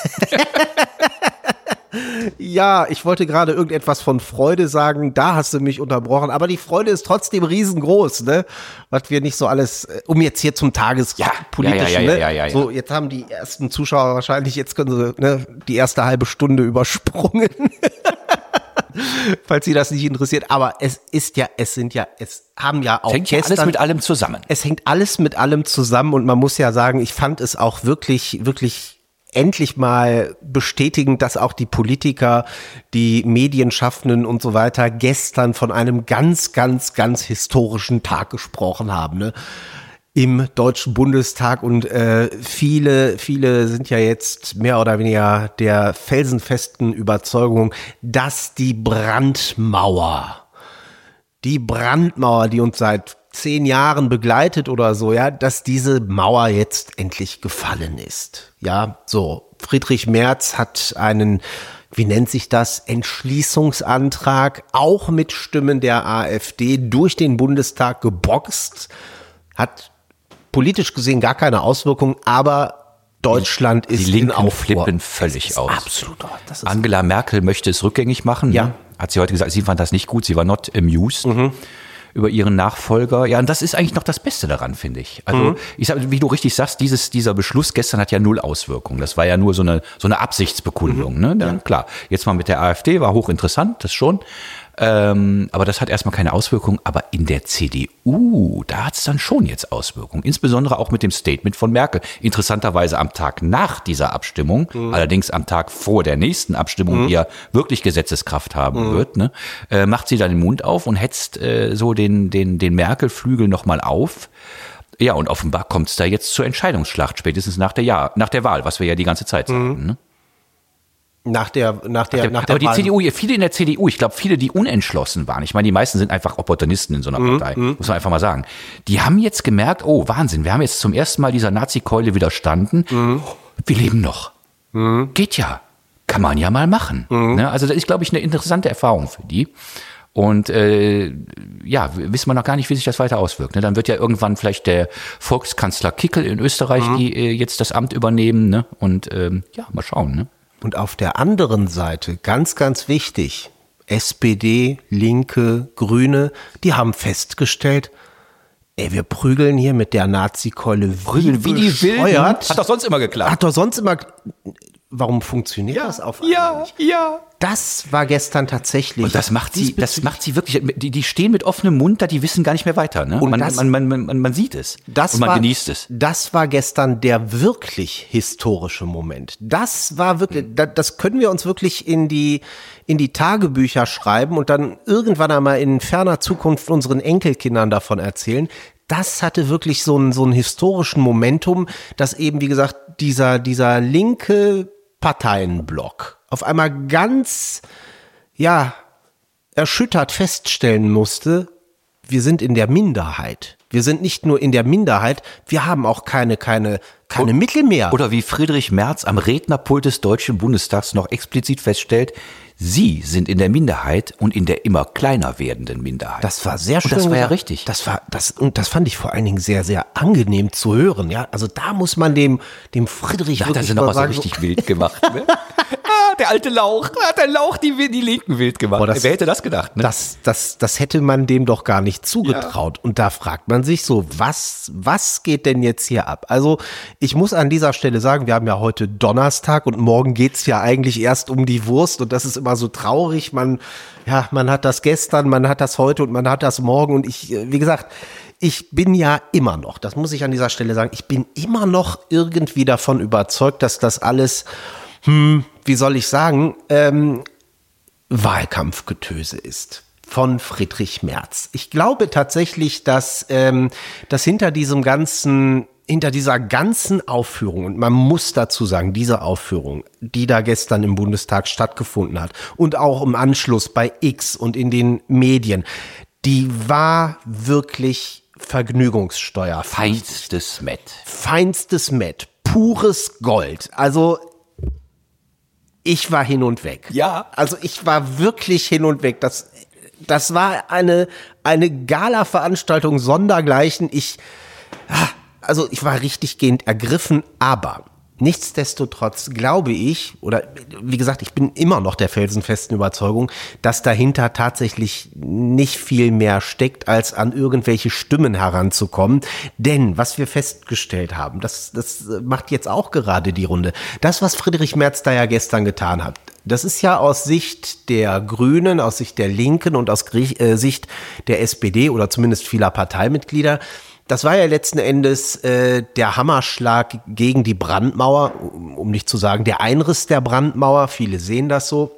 Ja, ich wollte gerade irgendetwas von Freude sagen, da hast du mich unterbrochen, aber die Freude ist trotzdem riesengroß, ne? Was wir nicht so alles, äh, um jetzt hier zum Tagespolitischen, Ja, ja, ja, ne? ja, ja, ja. So, jetzt haben die ersten Zuschauer wahrscheinlich, jetzt können sie, ne, die erste halbe Stunde übersprungen. Falls Sie das nicht interessiert, aber es ist ja, es sind ja, es haben ja auch Hängt ja gestern, alles mit allem zusammen. es hängt alles mit allem zusammen und man muss ja sagen, ich fand es auch wirklich, wirklich endlich mal bestätigend, dass auch die Politiker, die Medienschaffenden und so weiter gestern von einem ganz, ganz, ganz historischen Tag gesprochen haben, ne? Im Deutschen Bundestag und äh, viele, viele sind ja jetzt mehr oder weniger der felsenfesten Überzeugung, dass die Brandmauer, die Brandmauer, die uns seit zehn Jahren begleitet oder so, ja, dass diese Mauer jetzt endlich gefallen ist. Ja, so. Friedrich Merz hat einen, wie nennt sich das, Entschließungsantrag auch mit Stimmen der AfD durch den Bundestag geboxt, hat politisch gesehen gar keine Auswirkung, aber Deutschland ist Die Linken in Aufruhr. flippen völlig aus. Absolut. Das ist Angela Merkel möchte es rückgängig machen. Ja. Ne? Hat sie heute gesagt, sie fand das nicht gut, sie war not amused Mhm. über ihren Nachfolger. Ja, und das ist eigentlich noch das Beste daran, finde ich. Also, Mhm. ich sag, wie du richtig sagst, dieses, dieser Beschluss gestern hat ja null Auswirkungen. Das war ja nur so eine, so eine Absichtsbekundung. Mhm. Ne? Dann, klar, jetzt mal mit der AfD, war hochinteressant, das schon. Ähm, aber das hat erstmal keine Auswirkung. Aber in der C D U, da hat es dann schon jetzt Auswirkungen. Insbesondere auch mit dem Statement von Merkel. Interessanterweise am Tag nach dieser Abstimmung, Mhm. allerdings am Tag vor der nächsten Abstimmung, die ja wirklich Gesetzeskraft haben Mhm. wird, ne, äh, macht sie dann den Mund auf und hetzt äh, so den, den, den Merkel-Flügel nochmal auf. Ja, und offenbar kommt es da jetzt zur Entscheidungsschlacht, spätestens nach der, Jahr, nach der Wahl, was wir ja die ganze Zeit sagen. Ne? nach der, nach der, nach der Aber die Wahl- C D U, viele in der C D U, ich glaube, viele, die unentschlossen waren, ich meine, die meisten sind einfach Opportunisten in so einer Partei, muss man einfach mal sagen. Die haben jetzt gemerkt, oh, Wahnsinn, wir haben jetzt zum ersten Mal dieser Nazi-Keule widerstanden. Wir leben noch. Geht ja. Kann man ja mal machen. Ne? Also das ist, glaube ich, eine interessante Erfahrung für die. Und äh, ja, wissen wir noch gar nicht, wie sich das weiter auswirkt. Ne? Dann wird ja irgendwann vielleicht der Volkskanzler Kickl in Österreich die, äh, jetzt das Amt übernehmen. Ne? Und ähm, ja, mal schauen. Ne? Und auf der anderen Seite, ganz, ganz wichtig, S P D, Linke, Grüne, die haben festgestellt, ey, wir prügeln hier mit der Nazi-Keule Prügeln wie die Wilden. bescheuert. Hat doch sonst immer geklappt. Hat doch sonst immer... Warum funktioniert das auf einmal nicht? ja. Das war gestern tatsächlich... Und das macht sie, das macht sie wirklich, die, die stehen mit offenem Mund da, die wissen gar nicht mehr weiter. Ne? Und man, das- man, man, man, man sieht es Das und man war, genießt es. Das war gestern der wirklich historische Moment. Das war wirklich, da- das können wir uns wirklich in die, in die Tagebücher schreiben und dann irgendwann einmal in ferner Zukunft unseren Enkelkindern davon erzählen. Das hatte wirklich so einen, so einen historischen Momentum, dass eben, wie gesagt, dieser, dieser linke Parteienblock auf einmal ganz, ja, erschüttert feststellen musste, wir sind in der Minderheit. Wir sind nicht nur in der Minderheit, wir haben auch keine, keine, keine Mittel mehr. Oder wie Friedrich Merz am Rednerpult des Deutschen Bundestags noch explizit feststellt, Sie sind in der Minderheit und in der immer kleiner werdenden Minderheit. Das war sehr schön. Und das war ja gesagt. richtig. Das war, das, und das fand ich vor allen Dingen sehr, sehr angenehm zu hören, ja. Also da muss man dem, dem Friedrich Da hat er wirklich sie nochmal so sagen, richtig wild gemacht. Ne? Ah, der alte Lauch, da hat der Lauch die, die Linken wild gemacht. Boah, das, Wer hätte das gedacht? Ne? Das, das, das hätte man dem doch gar nicht zugetraut. Ja. Und da fragt man sich so, was, was geht denn jetzt hier ab? Also ich muss an dieser Stelle sagen, wir haben ja heute Donnerstag und morgen geht's ja eigentlich erst um die Wurst und das ist immer so traurig. Man, ja, man hat das gestern, man hat das heute und man hat das morgen und ich, wie gesagt, ich bin ja immer noch, das muss ich an dieser Stelle sagen, ich bin immer noch irgendwie davon überzeugt, dass das alles, hm, wie soll ich sagen, ähm, Wahlkampfgetöse ist von Friedrich Merz. Ich glaube tatsächlich, dass, ähm, dass hinter diesem ganzen, hinter dieser ganzen Aufführung, und man muss dazu sagen, diese Aufführung, die da gestern im Bundestag stattgefunden hat und auch im Anschluss bei X und in den Medien, die war wirklich Vergnügungssteuer. Feinstes Met. Feinstes Met. Pures Gold. Also ich war hin und weg. Ja. Also ich war wirklich hin und weg. Das, das war eine, eine Gala-Veranstaltung sondergleichen. Ich, also ich war richtiggehend ergriffen, aber nichtsdestotrotz glaube ich, oder wie gesagt, ich bin immer noch der felsenfesten Überzeugung, dass dahinter tatsächlich nicht viel mehr steckt, als an irgendwelche Stimmen heranzukommen. Denn was wir festgestellt haben, das, das macht jetzt auch gerade die Runde, das, was Friedrich Merz da ja gestern getan hat, das ist ja aus Sicht der Grünen, aus Sicht der Linken und aus äh, Sicht der S P D oder zumindest vieler Parteimitglieder, das war ja letzten Endes äh, der Hammerschlag gegen die Brandmauer, um, um nicht zu sagen der Einriss der Brandmauer. Viele sehen das so.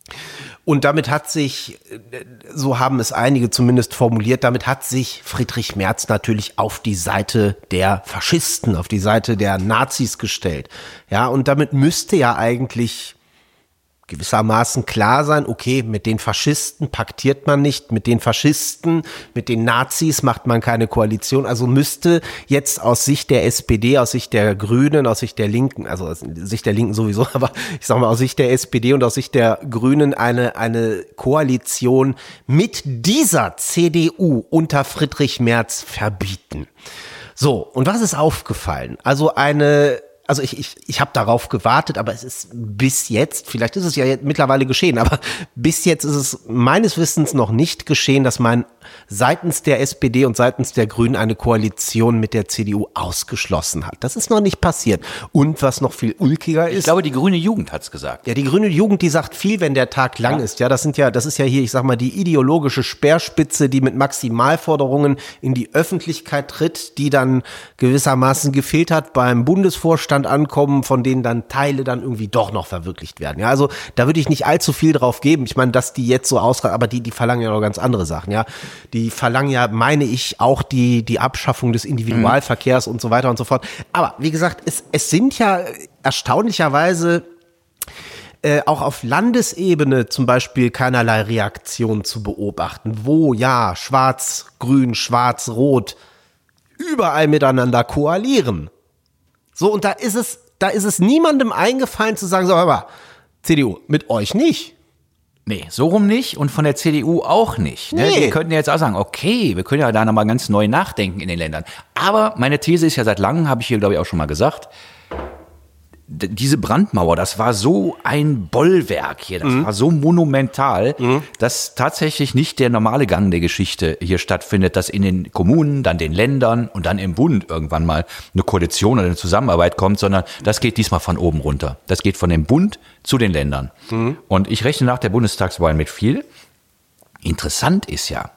Und damit hat sich, so haben es einige zumindest formuliert, damit hat sich Friedrich Merz natürlich auf die Seite der Faschisten, auf die Seite der Nazis gestellt. Ja, und damit müsste ja eigentlich gewissermaßen klar sein, okay, mit den Faschisten paktiert man nicht, mit den Faschisten, mit den Nazis macht man keine Koalition, also müsste jetzt aus Sicht der S P D, aus Sicht der Grünen, aus Sicht der Linken, also aus Sicht der Linken sowieso, aber ich sag mal aus Sicht der S P D und aus Sicht der Grünen eine, eine Koalition mit dieser C D U unter Friedrich Merz verbieten. So, und was ist aufgefallen? Also eine Also ich, ich, ich habe darauf gewartet, aber es ist bis jetzt, vielleicht ist es ja jetzt mittlerweile geschehen, aber bis jetzt ist es meines Wissens noch nicht geschehen, dass man seitens der S P D und seitens der Grünen eine Koalition mit der C D U ausgeschlossen hat. Das ist noch nicht passiert. Und was noch viel ulkiger ist. Ich glaube, die grüne Jugend hat's gesagt. Ja, die grüne Jugend, die sagt viel, wenn der Tag lang ja. ist. Ja, das sind ja, das ist ja hier, ich sag mal, die ideologische Speerspitze, die mit Maximalforderungen in die Öffentlichkeit tritt, die dann gewissermaßen gefiltert beim Bundesvorstand ankommen, von denen dann Teile dann irgendwie doch noch verwirklicht werden. Ja, also da würde ich nicht allzu viel drauf geben. Ich meine, dass die jetzt so ausraten, aber die, die verlangen ja noch ganz andere Sachen, ja. Die verlangen ja, meine ich, auch die, die Abschaffung des Individualverkehrs mhm. und so weiter und so fort. Aber wie gesagt, es, es sind ja erstaunlicherweise äh, auch auf Landesebene zum Beispiel keinerlei Reaktion zu beobachten, wo ja Schwarz, Grün, Schwarz, Rot überall miteinander koalieren. So, und da ist es, da ist es niemandem eingefallen zu sagen, so, hör mal, C D U, mit euch nicht. Nee, so rum nicht und von der C D U auch nicht. Ne? Nee. Wir könnten ja jetzt auch sagen, okay, wir können ja da nochmal ganz neu nachdenken in den Ländern. Aber meine These ist ja seit langem, habe ich hier glaube ich auch schon mal gesagt, d- diese Brandmauer, das war so ein Bollwerk hier, das mhm. war so monumental, mhm. dass tatsächlich nicht der normale Gang der Geschichte hier stattfindet, dass in den Kommunen, dann den Ländern und dann im Bund irgendwann mal eine Koalition oder eine Zusammenarbeit kommt, sondern das geht diesmal von oben runter. Das geht von dem Bund zu den Ländern. Mhm. Und ich rechne nach der Bundestagswahl mit viel. Interessant ist ja,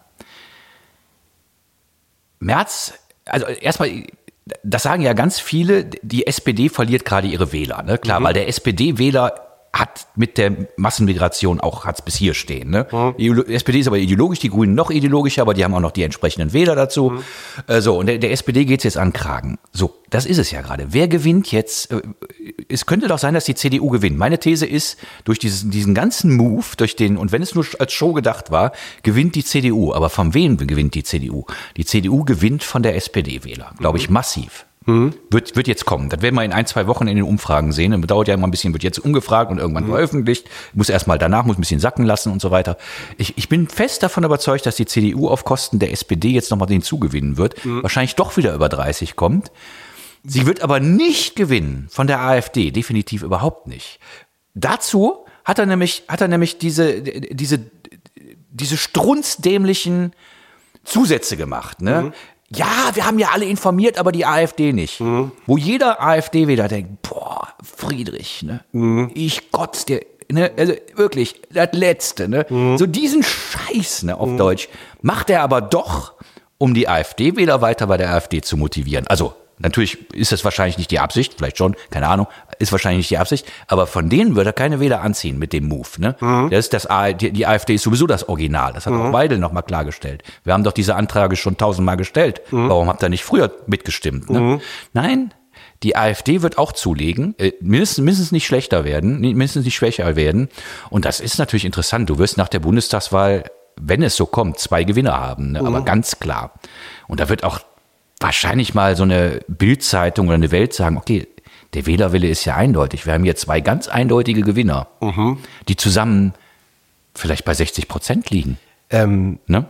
Merz, also erstmal, das sagen ja ganz viele, die S P D verliert gerade ihre Wähler, ne? Klar, mhm. weil der S P D-Wähler hat mit der Massenmigration auch, hat's bis hier stehen, ne? Mhm. Die S P D ist aber ideologisch, die Grünen noch ideologischer, aber die haben auch noch die entsprechenden Wähler dazu. Mhm. Äh, so, und der, der S P D geht's jetzt an den Kragen. So, das ist es ja gerade. Wer gewinnt jetzt? Äh, es könnte doch sein, dass die C D U gewinnt. Meine These ist, durch diesen, diesen ganzen Move, durch den, und wenn es nur als Show gedacht war, gewinnt die C D U. Aber von wem gewinnt die C D U? Die C D U gewinnt von der S P D-Wähler, glaube ich, massiv. Mhm. Wird, wird jetzt kommen. Das werden wir in ein, zwei Wochen in den Umfragen sehen. Das dauert ja immer ein bisschen, wird jetzt umgefragt und irgendwann mhm. veröffentlicht. Muss erstmal danach, muss ein bisschen sacken lassen und so weiter. Ich, ich bin fest davon überzeugt, dass die C D U auf Kosten der S P D jetzt nochmal den zugewinnen wird. Mhm. Wahrscheinlich doch wieder über dreißig kommt. Sie wird aber nicht gewinnen von der AfD. Definitiv überhaupt nicht. dazu hat er nämlich, hat er nämlich diese, diese, diese strunzdämlichen Zusätze gemacht, ne? Mhm. Ja, wir haben ja alle informiert, aber die AfD nicht. Mhm. Wo jeder AfD-Wähler denkt, boah, Friedrich, ne? Mhm. Ich Gott, der, ne? Also wirklich, das Letzte, ne? Mhm. So diesen Scheiß, ne, auf mhm. Deutsch, macht er aber doch, um die AfD-Wähler weiter bei der AfD zu motivieren. Also, natürlich ist das wahrscheinlich nicht die Absicht, vielleicht schon, keine Ahnung, ist wahrscheinlich nicht die Absicht, aber von denen wird er keine Wähler anziehen mit dem Move. Ne? Mhm. Das ist das, die, die AfD ist sowieso das Original, das hat mhm. auch Weidel nochmal klargestellt. Wir haben doch diese Anträge schon tausendmal gestellt, mhm. warum habt ihr nicht früher mitgestimmt? Ne? Mhm. Nein, die AfD wird auch zulegen, äh, mindestens, mindestens nicht schlechter werden, mindestens nicht schwächer werden und das ist natürlich interessant, du wirst nach der Bundestagswahl, wenn es so kommt, zwei Gewinner haben, ne? mhm. aber ganz klar. Und da wird auch wahrscheinlich mal so eine Bild-Zeitung oder eine Welt sagen, okay, der Wählerwille ist ja eindeutig. Wir haben hier zwei ganz eindeutige Gewinner, mhm. die zusammen vielleicht bei sechzig Prozent liegen. Ähm, ne?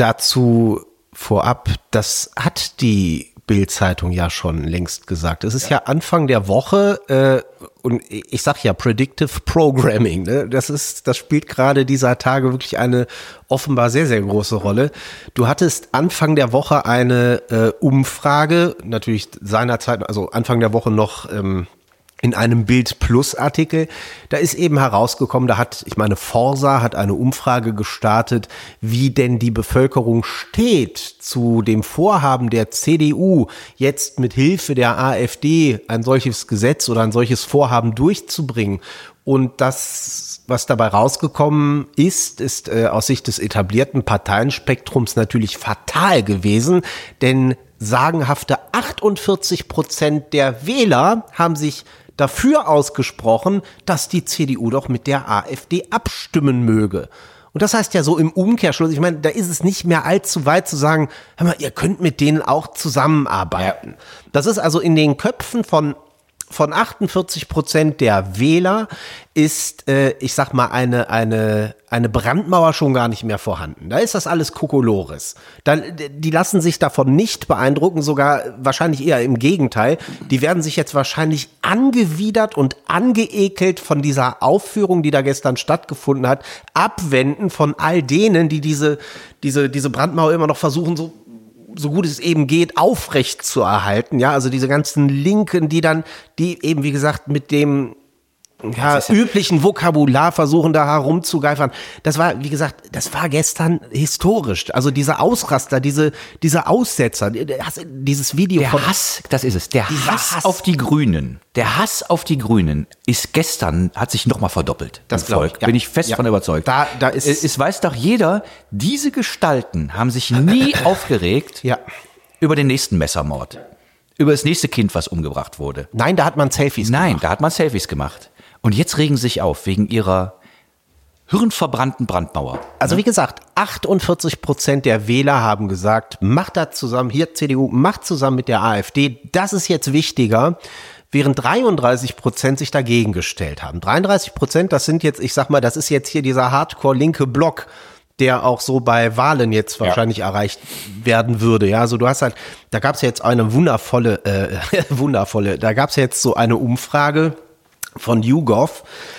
Dazu vorab, das hat die Bild-Zeitung ja schon längst gesagt. Es ist ja, ja Anfang der Woche äh, und ich sag ja Predictive Programming, ne? Das ist, das spielt gerade dieser Tage wirklich eine offenbar sehr, sehr große Rolle. Du hattest Anfang der Woche eine äh, Umfrage, natürlich seinerzeit, also Anfang der Woche noch ähm, in einem Bild-Plus-Artikel, da ist eben herausgekommen, da hat, ich meine, Forsa hat eine Umfrage gestartet, wie denn die Bevölkerung steht zu dem Vorhaben der C D U, jetzt mit Hilfe der AfD ein solches Gesetz oder ein solches Vorhaben durchzubringen. Und das, was dabei rausgekommen ist, ist äh, aus Sicht des etablierten Parteienspektrums natürlich fatal gewesen, denn sagenhafte achtundvierzig Prozent der Wähler haben sich dafür ausgesprochen, dass die C D U doch mit der AfD abstimmen möge. Und das heißt ja so im Umkehrschluss, ich meine, da ist es nicht mehr allzu weit zu sagen, hör mal, ihr könnt mit denen auch zusammenarbeiten. Ja. Das ist also in den Köpfen von von achtundvierzig Prozent der Wähler ist, äh, ich sag mal, eine, eine, eine Brandmauer schon gar nicht mehr vorhanden. Da ist das alles Kokolores. Da, die lassen sich davon nicht beeindrucken, sogar wahrscheinlich eher im Gegenteil. Die werden sich jetzt wahrscheinlich angewidert und angeekelt von dieser Aufführung, die da gestern stattgefunden hat, abwenden von all denen, die diese, diese, diese Brandmauer immer noch versuchen, so so gut es eben geht, aufrecht zu erhalten, ja, also diese ganzen Linken, die dann, die eben, wie gesagt, mit dem ja, üblichen Vokabular versuchen, da herumzugeifern. Das war, wie gesagt, das war gestern historisch. Also diese Ausraster, diese, diese Aussetzer, dieses Video der von Hass, das ist es. Der Hass, Hass auf die Grünen. Der Hass auf die Grünen ist gestern, hat sich nochmal verdoppelt. Das glaube ich. Ja. Bin ich fest ja. von überzeugt. Da, da ist es, es weiß doch jeder, diese Gestalten haben sich nie aufgeregt ja. über den nächsten Messermord. Über das nächste Kind, was umgebracht wurde. Nein, da hat man Selfies Nein, gemacht. da hat man Selfies gemacht. Und jetzt regen sie sich auf wegen ihrer hirnverbrannten Brandmauer. Also wie gesagt, achtundvierzig Prozent der Wähler haben gesagt, macht das zusammen, hier C D U, macht zusammen mit der AfD, das ist jetzt wichtiger, während dreiunddreißig Prozent sich dagegen gestellt haben. dreiunddreißig Prozent, das sind jetzt, ich sag mal, das ist jetzt hier dieser Hardcore-linke Block, der auch so bei Wahlen jetzt wahrscheinlich ja. erreicht werden würde. Ja, also du hast halt, da gab es jetzt eine wundervolle, äh, wundervolle, da gab es jetzt so eine Umfrage von YouGov,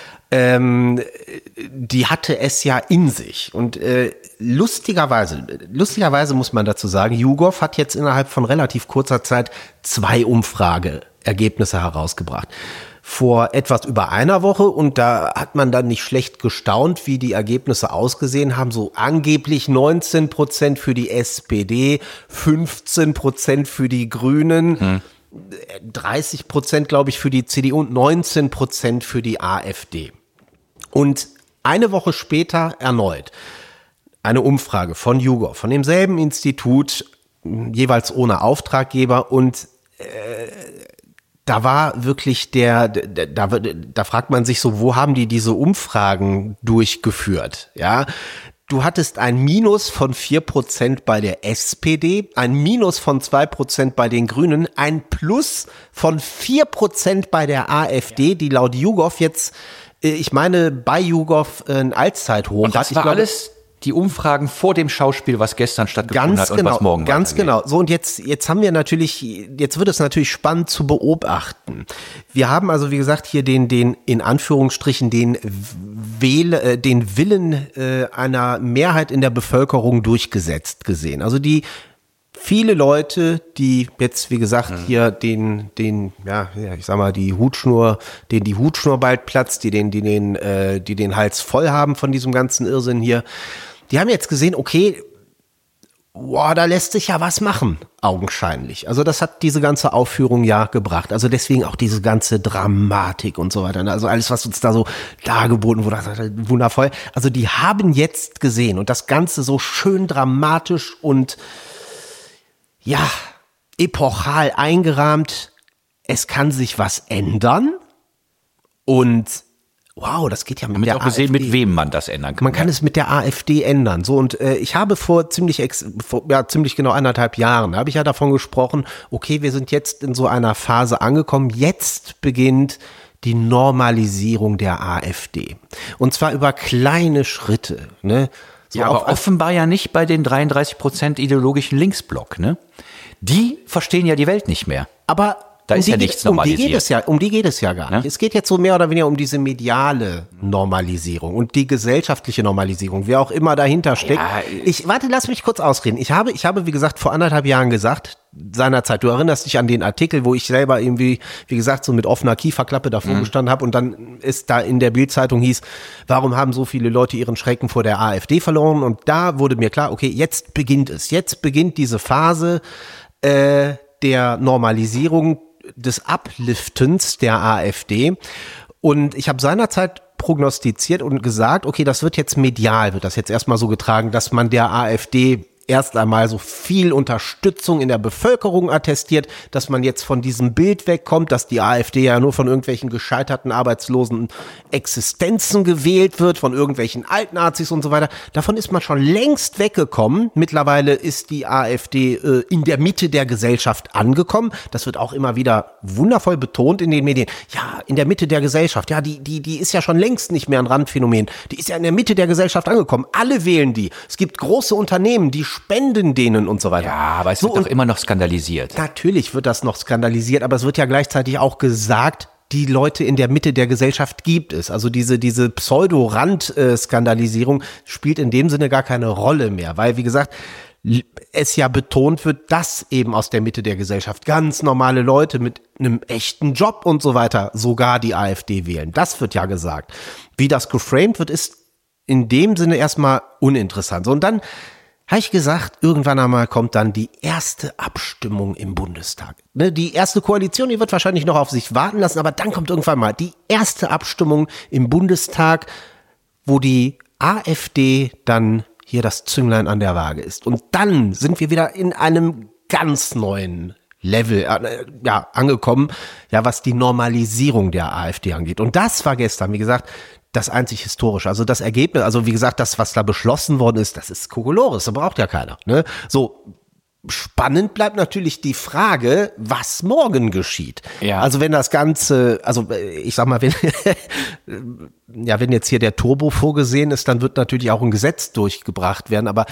ähm, die hatte es ja in sich. Und äh, lustigerweise, lustigerweise muss man dazu sagen, YouGov hat jetzt innerhalb von relativ kurzer Zeit zwei Umfrageergebnisse herausgebracht. Vor etwas über einer Woche, und da hat man dann nicht schlecht gestaunt, wie die Ergebnisse ausgesehen haben, so angeblich neunzehn Prozent für die S P D, fünfzehn Prozent für die Grünen, hm. dreißig Prozent, glaube ich, für die C D U und neunzehn Prozent für die AfD. Und eine Woche später erneut eine Umfrage von YouGov, von demselben Institut, jeweils ohne Auftraggeber, und äh, da war wirklich der, da, da, da fragt man sich so, wo haben die diese Umfragen durchgeführt? Ja, du hattest ein Minus von vier Prozent bei der S P D, ein Minus von zwei Prozent bei den Grünen, ein Plus von vier Prozent bei der AfD, die laut YouGov jetzt, ich meine, bei YouGov ein Allzeithoch. Und das ich war glaube, alles die Umfragen vor dem Schauspiel, was gestern stattgefunden Ganz hat genau, und was morgen ganz weitergeht. genau. So, und jetzt, jetzt haben wir natürlich, jetzt wird es natürlich spannend zu beobachten. Wir haben also, wie gesagt, hier den, den, in Anführungsstrichen, den Wähle, äh, den Willen äh, einer Mehrheit in der Bevölkerung durchgesetzt gesehen. Also die, viele Leute, die jetzt, wie gesagt, mhm. hier den, den, ja, ich sag mal, die Hutschnur, denen die Hutschnur bald platzt, die den, die den, äh, die den Hals voll haben von diesem ganzen Irrsinn hier, die haben jetzt gesehen, okay, boah, da lässt sich ja was machen, augenscheinlich. Also das hat diese ganze Aufführung ja gebracht. Also deswegen auch diese ganze Dramatik und so weiter. Also alles, was uns da so dargeboten wurde, wundervoll. Also die haben jetzt gesehen und das Ganze so schön dramatisch und ja, epochal eingerahmt. Es kann sich was ändern und wow, das geht ja mit Damit der auch gesehen, AfD. mit wem man das ändern kann. Man kann ja. es mit der AfD ändern. So, und äh, ich habe vor ziemlich ex, vor, ja, ziemlich genau anderthalb Jahren, habe ich ja davon gesprochen, okay, wir sind jetzt in so einer Phase angekommen, jetzt beginnt die Normalisierung der AfD. Und zwar über kleine Schritte, ne? So Ja, aber offenbar ja nicht bei den dreiunddreißig Prozent ideologischen Linksblock, ne? Die verstehen ja die Welt nicht mehr. Aber Da um ist die ja geht- nichts um die normalisiert. geht es ja, um die geht es ja gar nicht. Ja? Es geht jetzt so mehr oder weniger um diese mediale Normalisierung und die gesellschaftliche Normalisierung, wer auch immer dahinter steckt. Ja, ich warte, lass mich kurz ausreden. Ich habe, ich habe, wie gesagt, vor anderthalb Jahren gesagt, seinerzeit, du erinnerst dich an den Artikel, wo ich selber irgendwie, wie gesagt, so mit offener Kieferklappe davor Mhm. gestanden habe und dann ist da in der Bild-Zeitung hieß, warum haben so viele Leute ihren Schrecken vor der AfD verloren? Und da wurde mir klar, okay, jetzt beginnt es. Jetzt beginnt diese Phase äh, der Normalisierung, des Upliftens der AfD. Und ich habe seinerzeit prognostiziert und gesagt, okay, das wird jetzt medial, wird das jetzt erstmal so getragen, dass man der AfD erst einmal so viel Unterstützung in der Bevölkerung attestiert, dass man jetzt von diesem Bild wegkommt, dass die AfD ja nur von irgendwelchen gescheiterten arbeitslosen Existenzen gewählt wird, von irgendwelchen Altnazis und so weiter. Davon ist man schon längst weggekommen. Mittlerweile ist die AfD äh, in der Mitte der Gesellschaft angekommen. Das wird auch immer wieder wundervoll betont in den Medien. Ja, in der Mitte der Gesellschaft. Ja, die, die, die ist ja schon längst nicht mehr ein Randphänomen. Die ist ja in der Mitte der Gesellschaft angekommen. Alle wählen die. Es gibt große Unternehmen, die spenden denen und so weiter. Ja, aber es so, wird doch und immer noch skandalisiert. natürlich wird das noch skandalisiert, aber es wird ja gleichzeitig auch gesagt, die Leute in der Mitte der Gesellschaft gibt es. Also diese, diese Pseudo-Rand-Skandalisierung spielt in dem Sinne gar keine Rolle mehr, weil, wie gesagt, es ja betont wird, dass eben aus der Mitte der Gesellschaft ganz normale Leute mit einem echten Job und so weiter sogar die AfD wählen. Das wird ja gesagt. Wie das geframed wird, ist in dem Sinne erstmal uninteressant. So, und dann habe ich gesagt, irgendwann einmal kommt dann die erste Abstimmung im Bundestag. Ne, die erste Koalition, die wird wahrscheinlich noch auf sich warten lassen, aber dann kommt irgendwann mal die erste Abstimmung im Bundestag, wo die AfD dann hier das Zünglein an der Waage ist. Und dann sind wir wieder in einem ganz neuen Level äh, ja, angekommen, ja, was die Normalisierung der AfD angeht. Und das war gestern, wie gesagt, das einzig Historische. Also das Ergebnis, also wie gesagt, das, was da beschlossen worden ist, das ist Kokolores, da braucht ja keiner. Ne? So, spannend bleibt natürlich die Frage, was morgen geschieht. Ja. Also wenn das Ganze, also ich sag mal, wenn, ja, wenn jetzt hier der Turbo vorgesehen ist, dann wird natürlich auch ein Gesetz durchgebracht werden, aber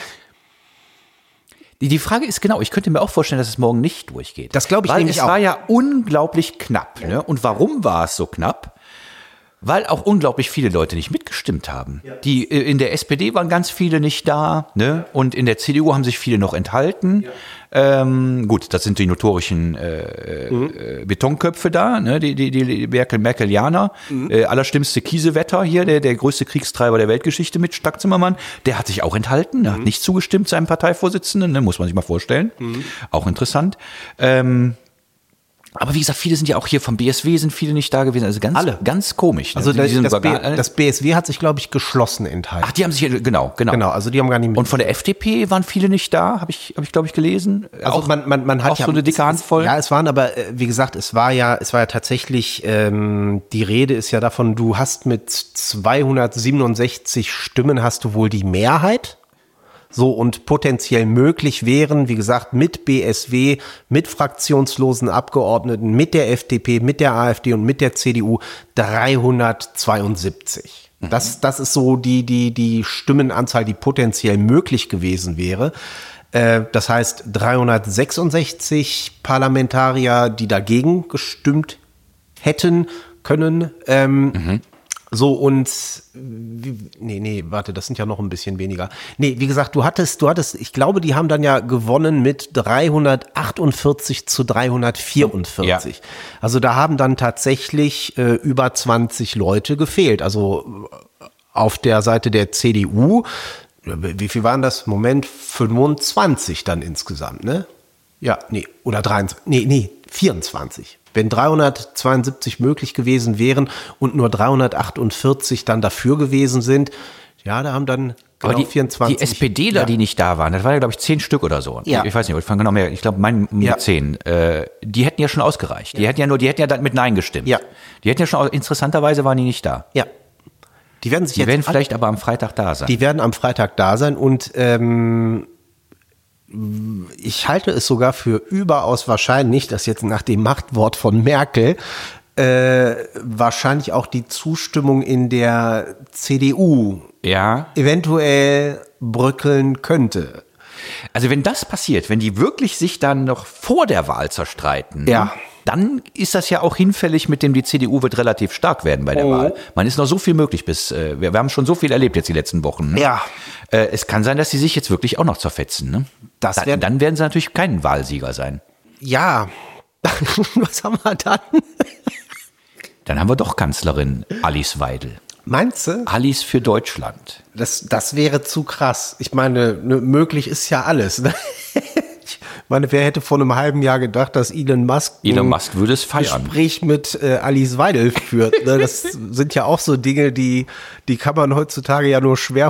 Die, die Frage ist genau, ich könnte mir auch vorstellen, dass es morgen nicht durchgeht. Das glaube ich Weil nämlich es auch. war ja unglaublich knapp. Ne? Und warum war es so knapp? Weil auch unglaublich viele Leute nicht mitgestimmt haben. Ja. Die, äh, in der S P D waren ganz viele nicht da, ne? Und in der C D U haben sich viele noch enthalten. Ja. Ähm, gut, das sind die notorischen äh, mhm. äh, Betonköpfe da, ne? die, die, die Merkel, Merkelianer. Mhm. Äh, allerschlimmste Kiesewetter hier, der, der größte Kriegstreiber der Weltgeschichte mit Strack Zimmermann, der hat sich auch enthalten, der mhm. hat nicht zugestimmt seinem Parteivorsitzenden, ne? Muss man sich mal vorstellen. Mhm. Auch interessant. Ähm, Aber wie gesagt, viele sind ja auch hier vom B S W, sind viele nicht da gewesen. Also ganz, Alle. ganz komisch. Ne? also Die das, sind das, sogar B, gar- das B S W hat sich, glaube ich, geschlossen enthalten. Ach, die haben sich, genau, genau. Genau, also die haben gar nicht mit. Und von der F D P waren viele nicht da, habe ich, hab ich glaube ich, gelesen. Also auch, man, man, man hat auch ja so eine dicke Handvoll. Ja, es waren aber, äh, wie gesagt, es war ja, es war ja tatsächlich, ähm, die Rede ist ja davon, du hast mit zweihundertsiebenundsechzig Stimmen hast du wohl die Mehrheit. So, und potenziell möglich wären, wie gesagt, mit B S W, mit fraktionslosen Abgeordneten, mit der F D P, mit der AfD und mit der C D U dreihundertzweiundsiebzig. Das, das ist so die, die, die Stimmenanzahl, die potenziell möglich gewesen wäre. Äh, das heißt, dreihundertsechsundsechzig Parlamentarier, die dagegen gestimmt hätten können. Ähm, mhm. So und, wie, nee, nee, warte, das sind ja noch ein bisschen weniger. Nee, wie gesagt, du hattest, du hattest, ich glaube, die haben dann ja gewonnen mit dreihundertachtundvierzig zu dreihundertvierundvierzig. Ja. Also da haben dann tatsächlich äh, über zwanzig Leute gefehlt. Also auf der Seite der C D U, wie viel waren das? Moment, fünfundzwanzig dann insgesamt, ne? Ja, nee, oder dreiundzwanzig, nee, nee, vierundzwanzig. Wenn dreihundertzweiundsiebzig möglich gewesen wären und nur dreihundertachtundvierzig dann dafür gewesen sind, ja, da haben dann genau aber die, vierundzwanzig. Die SPDler, ja. die nicht da waren, das waren ja, glaube ich, zehn Stück oder so. Ja. Ich weiß nicht, ich fange genau mehr, ich glaube, mein mit ja. zehn. Äh, die hätten ja schon ausgereicht. Die ja. hätten ja nur, die hätten ja dann mit Nein gestimmt. Ja. Die hätten ja schon, interessanterweise waren die nicht da. Ja. Die werden sich die jetzt werden vielleicht aber am Freitag da sein. Die werden am Freitag da sein und ähm, ich halte es sogar für überaus wahrscheinlich, dass jetzt nach dem Machtwort von Merkel äh, wahrscheinlich auch die Zustimmung in der C D U ja. eventuell bröckeln könnte. Also wenn das passiert, wenn die wirklich sich dann noch vor der Wahl zerstreiten, ja. dann ist das ja auch hinfällig mit dem, die C D U wird relativ stark werden bei der oh. Wahl. Man ist noch so viel möglich bis, äh, wir, wir haben schon so viel erlebt jetzt die letzten Wochen. Ne? Ja. Äh, es kann sein, dass sie sich jetzt wirklich auch noch zerfetzen. Ne? Das dann, dann werden sie natürlich kein Wahlsieger sein. Ja. Was haben wir dann? Dann haben wir doch Kanzlerin Alice Weidel. Meinst du? Alice für Deutschland. Das, das wäre zu krass. Ich meine, ne, möglich ist ja alles. Ne? Ich meine, wer hätte vor einem halben Jahr gedacht, dass Elon Musk Elon Musk würde es feiern. Gespräch mit äh, Alice Weidel führt. Ne? Das sind ja auch so Dinge, die, die kann man heutzutage ja nur schwer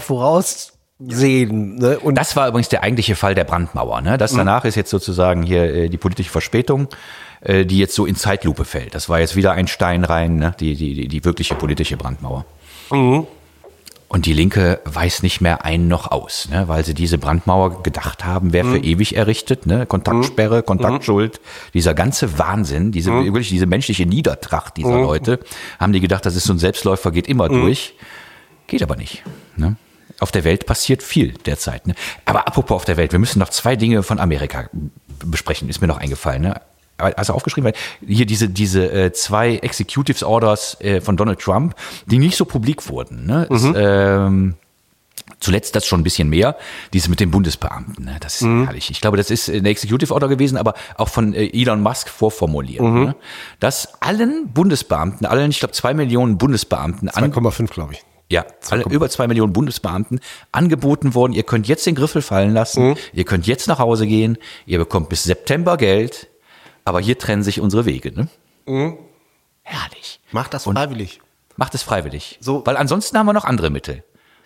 voraussehen. Ne? Und das war übrigens der eigentliche Fall der Brandmauer. Ne? Das danach mhm. ist jetzt sozusagen hier äh, die politische Verspätung, äh, die jetzt so in Zeitlupe fällt. Das war jetzt wieder ein Stein rein, ne? die, die, die, die wirkliche politische Brandmauer. Mhm. Und die Linke weiß nicht mehr ein noch aus, ne, weil sie diese Brandmauer gedacht haben, wäre für mhm. ewig errichtet, ne, Kontaktsperre, mhm. Kontaktschuld, dieser ganze Wahnsinn, diese mhm. wirklich diese menschliche Niedertracht dieser mhm. Leute, haben die gedacht, das ist so ein Selbstläufer, geht immer mhm. durch, geht aber nicht. Ne? Auf der Welt passiert viel derzeit. Ne? Aber apropos auf der Welt, wir müssen noch zwei Dinge von Amerika besprechen, ist mir noch eingefallen. Ne? Also aufgeschrieben, weil hier diese diese äh, zwei Executives Orders äh, von Donald Trump, die nicht so publik wurden. Ne? Mhm. Es, ähm, zuletzt das schon ein bisschen mehr, diese mit den Bundesbeamten. Ne? Das ist mhm. herrlich. Ich glaube, das ist eine Executive Order gewesen, aber auch von äh, Elon Musk vorformuliert. Mhm. Ne? Dass allen Bundesbeamten, allen, ich glaube, zwei Millionen Bundesbeamten, zwei Komma fünf, glaube ich. Ja, alle, über zwei Millionen Bundesbeamten angeboten worden, ihr könnt jetzt den Griffel fallen lassen, mhm. ihr könnt jetzt nach Hause gehen, ihr bekommt bis September Geld. Aber hier trennen sich unsere Wege, ne? Mhm. Herrlich. Macht das freiwillig. Und macht es freiwillig. So. Weil ansonsten haben wir noch andere Mittel.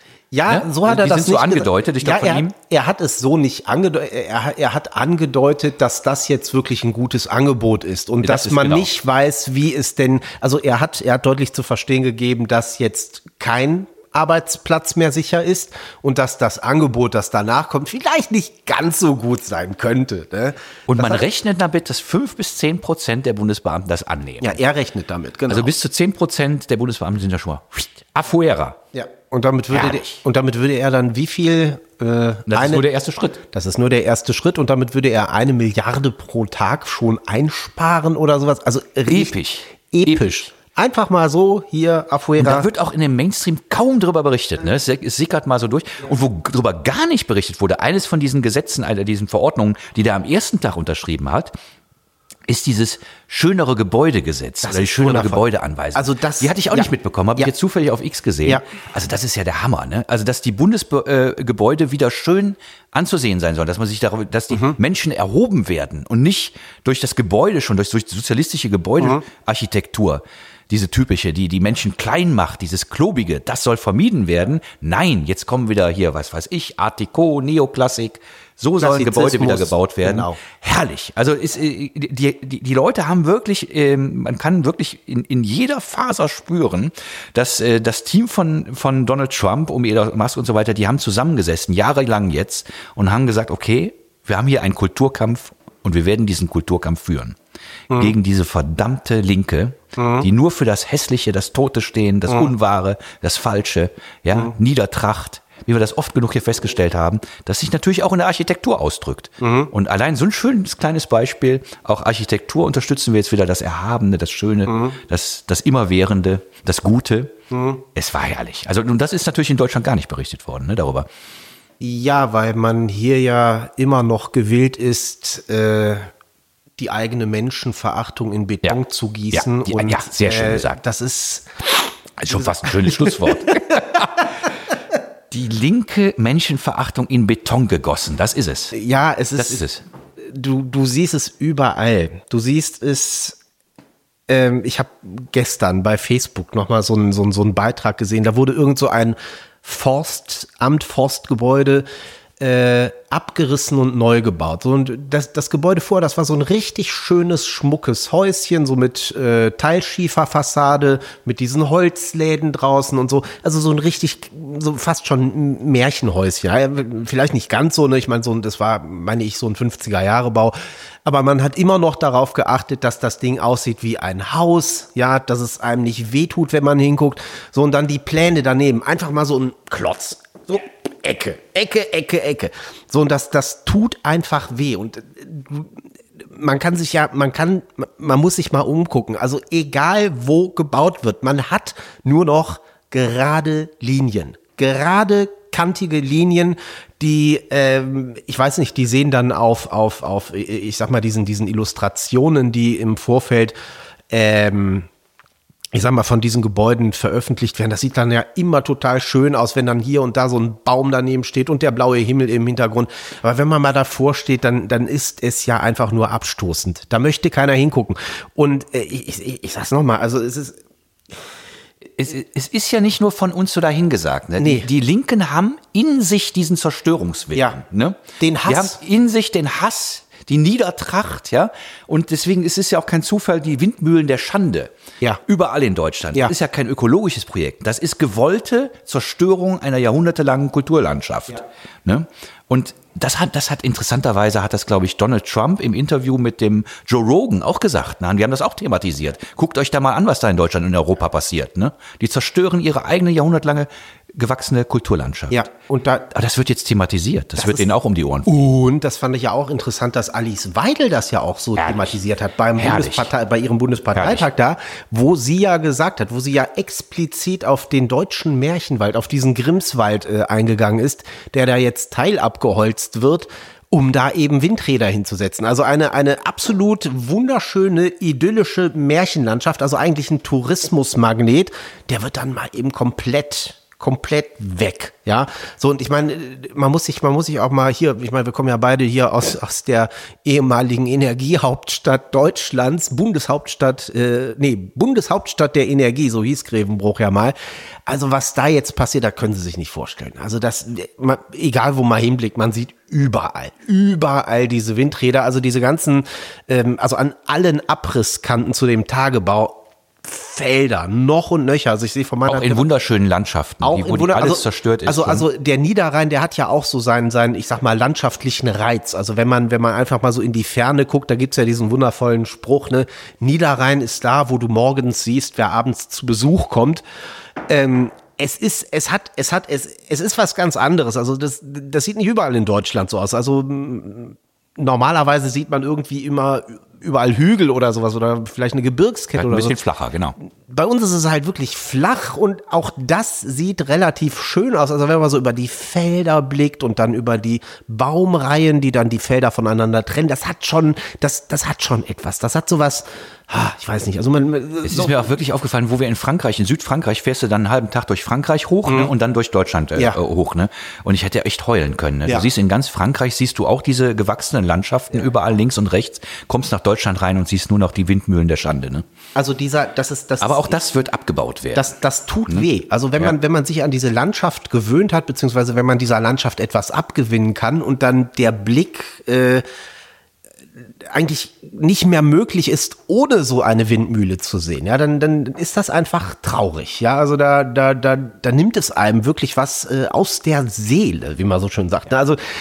Ja, ne? so hat er Die das sind nicht so angedeutet, ich glaube ja, von er, ihm. Er hat es so nicht angedeutet. Er, er hat angedeutet, dass das jetzt wirklich ein gutes Angebot ist und das dass ist man genau. nicht weiß, wie es denn, also er hat, er hat deutlich zu verstehen gegeben, dass jetzt kein Arbeitsplatz mehr sicher ist und dass das Angebot, das danach kommt, vielleicht nicht ganz so gut sein könnte. Ne? Und das man hat, rechnet damit, dass fünf bis zehn Prozent der Bundesbeamten das annehmen. Ja, er rechnet damit, genau. Also bis zu zehn Prozent der Bundesbeamten sind ja schon mal afuera. Ja, und damit würde, der, und damit würde er dann wie viel? Äh, das eine, ist nur der erste Schritt. Das ist nur der erste Schritt und damit würde er eine Milliarde pro Tag schon einsparen oder sowas. Also episch. Episch. Episch. Einfach mal so, hier, Afuera. Und da wird auch in dem Mainstream kaum drüber berichtet. Ne? Es sickert mal so durch. Und wo drüber gar nicht berichtet wurde, eines von diesen Gesetzen, einer diesen Verordnungen, die der am ersten Tag unterschrieben hat, ist dieses schönere Gebäudegesetz das oder die schönere Gebäudeanweisung. Also das, die hatte ich auch ja. nicht mitbekommen, habe ja. ich jetzt zufällig auf X gesehen. Ja. Also das ist ja der Hammer, ne? Also dass die Bundesgebäude äh, wieder schön anzusehen sein sollen, dass man sich darüber, dass die mhm. Menschen erhoben werden und nicht durch das Gebäude schon, durch, durch die sozialistische Gebäudearchitektur. Mhm. Diese typische, die die Menschen klein macht, dieses Klobige, das soll vermieden werden. Nein, jetzt kommen wieder hier, was weiß ich, Art Deco, Neoklassik. So sollen Gebäude wieder gebaut werden. Genau. Herrlich. Also ist, die, die, die Leute haben wirklich, ähm, man kann wirklich in, in jeder Faser spüren, dass äh, das Team von, von Donald Trump, um Elon Musk und so weiter, die haben zusammengesessen, jahrelang jetzt, und haben gesagt, okay, wir haben hier einen Kulturkampf und wir werden diesen Kulturkampf führen. mhm. gegen diese verdammte Linke, mhm. die nur für das Hässliche, das Tote stehen, das mhm. Unwahre, das Falsche, ja, mhm. Niedertracht, wie wir das oft genug hier festgestellt haben, das sich natürlich auch in der Architektur ausdrückt. Mhm. Und allein so ein schönes kleines Beispiel, auch Architektur unterstützen wir jetzt wieder das Erhabene, das Schöne, mhm. das, das Immerwährende, das Gute. Mhm. Es war herrlich. Also, und das ist natürlich in Deutschland gar nicht berichtet worden, ne, darüber. Ja, weil man hier ja immer noch gewillt ist, äh, die eigene Menschenverachtung in Beton ja. zu gießen. Ja, die, und, ja sehr schön gesagt. Äh, das ist schon fast ein schönes Schlusswort. Die linke Menschenverachtung in Beton gegossen, das ist es. Ja, es ist. Das ist es. Du, du siehst es überall. Du siehst es. Ähm, ich habe gestern bei Facebook nochmal so einen so, so einen Beitrag gesehen. Da wurde irgend so ein Forstamt, Forstgebäude äh, abgerissen und neu gebaut. So, und das, das Gebäude vor, das war so ein richtig schönes, schmuckes Häuschen, so mit äh, Teilschieferfassade, mit diesen Holzläden draußen und so. Also so ein richtig, so fast schon Märchenhäuschen. Ja, vielleicht nicht ganz so, ne? Ich meine, so, das war, meine ich, so ein fünfziger-Jahre-Bau. Aber man hat immer noch darauf geachtet, dass das Ding aussieht wie ein Haus, ja, dass es einem nicht wehtut, wenn man hinguckt. So, und dann die Pläne daneben. Einfach mal so ein Klotz. So, Ecke, Ecke, Ecke, Ecke. So, und das, das tut einfach weh. Und äh, man kann sich ja, man kann, man muss sich mal umgucken. Also egal, wo gebaut wird, man hat nur noch gerade Linien. Gerade kantige Linien, die, ähm, ich weiß nicht, die sehen dann auf, auf, auf, ich sag mal, diesen, diesen Illustrationen, die im Vorfeld, ähm, ich sag mal, von diesen Gebäuden veröffentlicht werden. Das sieht dann ja immer total schön aus, wenn dann hier und da so ein Baum daneben steht und der blaue Himmel im Hintergrund. Aber wenn man mal davor steht, dann, dann ist es ja einfach nur abstoßend. Da möchte keiner hingucken. Und äh, ich, ich, ich sag's nochmal, also es ist, Es, es ist ja nicht nur von uns so dahingesagt. Ne? Nee. Die, die Linken haben in sich diesen Zerstörungswillen. Ja. Ne? Den Hass. Die haben in sich den Hass, die Niedertracht, ja. Und deswegen ist es ja auch kein Zufall, die Windmühlen der Schande. Ja. Überall in Deutschland. Ja. Das ist ja kein ökologisches Projekt. Das ist gewollte Zerstörung einer jahrhundertelangen Kulturlandschaft. Ja. Ne? Und das hat, das hat interessanterweise, hat das, glaube ich, Donald Trump im Interview mit dem Joe Rogan auch gesagt. Ne? Die haben das auch thematisiert. Guckt euch da mal an, was da in Deutschland und in Europa passiert. Ne? Die zerstören ihre eigene jahrhundertlange gewachsene Kulturlandschaft. Ja, und da, aber das wird jetzt thematisiert. Das, das wird denen auch um die Ohren fliegen. Und das fand ich ja auch interessant, dass Alice Weidel das ja auch so Herrlich. thematisiert hat beim Bundespartei, bei ihrem Bundesparteitag da, wo sie ja gesagt hat, wo sie ja explizit auf den deutschen Märchenwald, auf diesen Grimswald äh, eingegangen ist, der da jetzt teilabgeholzt wird, um da eben Windräder hinzusetzen. Also eine, eine absolut wunderschöne, idyllische Märchenlandschaft, also eigentlich ein Tourismusmagnet, der wird dann mal eben komplett komplett weg, ja. So, und ich meine, man muss sich, man muss sich auch mal hier, ich meine, wir kommen ja beide hier aus, aus der ehemaligen Energiehauptstadt Deutschlands, Bundeshauptstadt, äh, nee, Bundeshauptstadt der Energie, so hieß Grevenbruch ja mal. Also was da jetzt passiert, da können Sie sich nicht vorstellen. Also das, man, egal wo man hinblickt, man sieht überall, überall diese Windräder, also diese ganzen, ähm, also an allen Abrisskanten zu dem Tagebau, Felder, noch und nöcher. Also ich sehe von meiner auch in wunderschönen Landschaften, auch die, wo in Wunder, alles also, zerstört ist. Also, also der Niederrhein, der hat ja auch so seinen, seinen, ich sag mal, landschaftlichen Reiz. Also wenn man, wenn man einfach mal so in die Ferne guckt, da gibt's ja diesen wundervollen Spruch, ne, Niederrhein ist da, wo du morgens siehst, wer abends zu Besuch kommt. Ähm, Es ist, es hat, es hat, es, es ist was ganz anderes. Also das, das sieht nicht überall in Deutschland so aus. Also normalerweise sieht man irgendwie immer überall Hügel oder sowas oder vielleicht eine Gebirgskette oder so. Ein bisschen flacher, genau. Bei uns ist es halt wirklich flach und auch das sieht relativ schön aus. Also wenn man so über die Felder blickt und dann über die Baumreihen, die dann die Felder voneinander trennen, das hat schon, das, das hat schon etwas. Das hat sowas, ich weiß nicht. Also man, es so ist mir auch wirklich aufgefallen, wo wir in Frankreich, in Südfrankreich, fährst du dann einen halben Tag durch Frankreich hoch, mhm. ne, und dann durch Deutschland äh, ja. hoch, ne? Und ich hätte echt heulen können. Ne? Ja. Du siehst in ganz Frankreich, siehst du auch diese gewachsenen Landschaften, ja. überall links und rechts, kommst nach Deutschland rein und siehst nur noch die Windmühlen der Schande, ne? Also dieser, das ist das. Aber auch das wird abgebaut werden. Das, das tut hm? weh. Also wenn ja. man, wenn man sich an diese Landschaft gewöhnt hat, beziehungsweise wenn man dieser Landschaft etwas abgewinnen kann und dann der Blick äh, eigentlich nicht mehr möglich ist, ohne so eine Windmühle zu sehen, ja, dann, dann ist das einfach traurig, ja, also da, da, da, da nimmt es einem wirklich was äh, aus der Seele, wie man so schön sagt. Also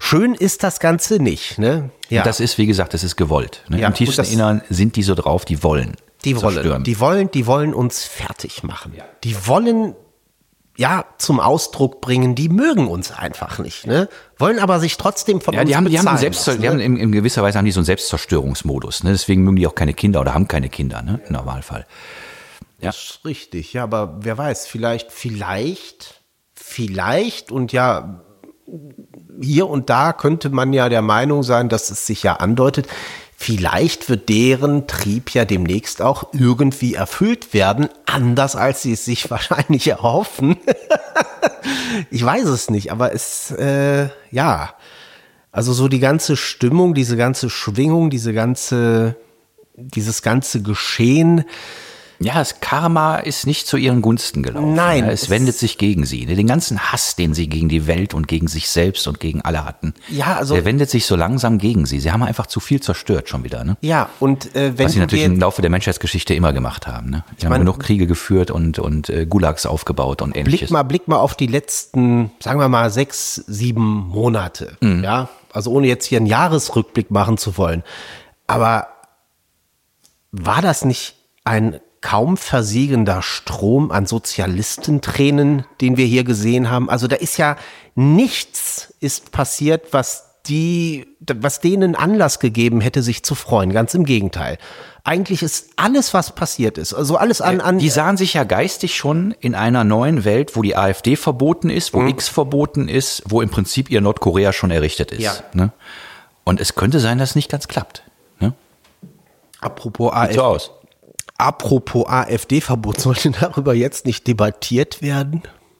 schön ist das Ganze nicht, ne? Ja. Das ist, wie gesagt, das ist gewollt. Ne? Ja, Im tiefsten und das- Innern sind die so drauf, die wollen. Die wollen, zerstören. die wollen, die wollen uns fertig machen. Die wollen ja zum Ausdruck bringen, die mögen uns einfach nicht, ne? Wollen aber sich trotzdem von Ja, uns die haben, die haben, bezahlen Selbst, lassen, die haben ne? in, in gewisser Weise haben die so einen Selbstzerstörungsmodus. Ne? Deswegen mögen die auch keine Kinder oder haben keine Kinder, ne? Im Normalfall. Ja. Das ist richtig, ja, aber wer weiß, vielleicht, vielleicht, vielleicht und ja, hier und da könnte man ja der Meinung sein, dass es sich ja andeutet, vielleicht wird deren Trieb ja demnächst auch irgendwie erfüllt werden, anders als sie es sich wahrscheinlich erhoffen. Ich weiß es nicht, aber es, äh, ja, also so die ganze Stimmung, diese ganze Schwingung, diese ganze, dieses ganze Geschehen. Ja, das Karma ist nicht zu ihren Gunsten gelaufen. Nein, Ja, es, es- wendet sich gegen sie. Den ganzen Hass, den sie gegen die Welt und gegen sich selbst und gegen alle hatten, Ja, also- der wendet sich so langsam gegen sie. Sie haben einfach zu viel zerstört schon wieder. Ne? Ja, und äh, wenn Was sie du natürlich dir- im Laufe der Menschheitsgeschichte immer gemacht haben. Ne? Sie haben meine- genug Kriege geführt und, und äh, Gulags aufgebaut und ähnliches. Blick mal, blick mal auf die letzten, sagen wir mal, sechs, sieben Monate. Mhm. Ja, also ohne jetzt hier einen Jahresrückblick machen zu wollen. Aber war das nicht ein kaum versiegender Strom an Sozialistentränen, den wir hier gesehen haben? Also da ist ja nichts ist passiert, was die, was denen Anlass gegeben hätte, sich zu freuen. Ganz im Gegenteil. Eigentlich ist alles, was passiert ist, also alles an, an Die sahen sich ja geistig schon in einer neuen Welt, wo die AfD verboten ist, wo Mhm. X verboten ist, wo im Prinzip ihr Nordkorea schon errichtet ist. Ja. Ne? Und es könnte sein, dass es nicht ganz klappt. Ne? apropos Sieht AfD. so aus. Apropos AfD-Verbot, sollte darüber jetzt nicht debattiert werden?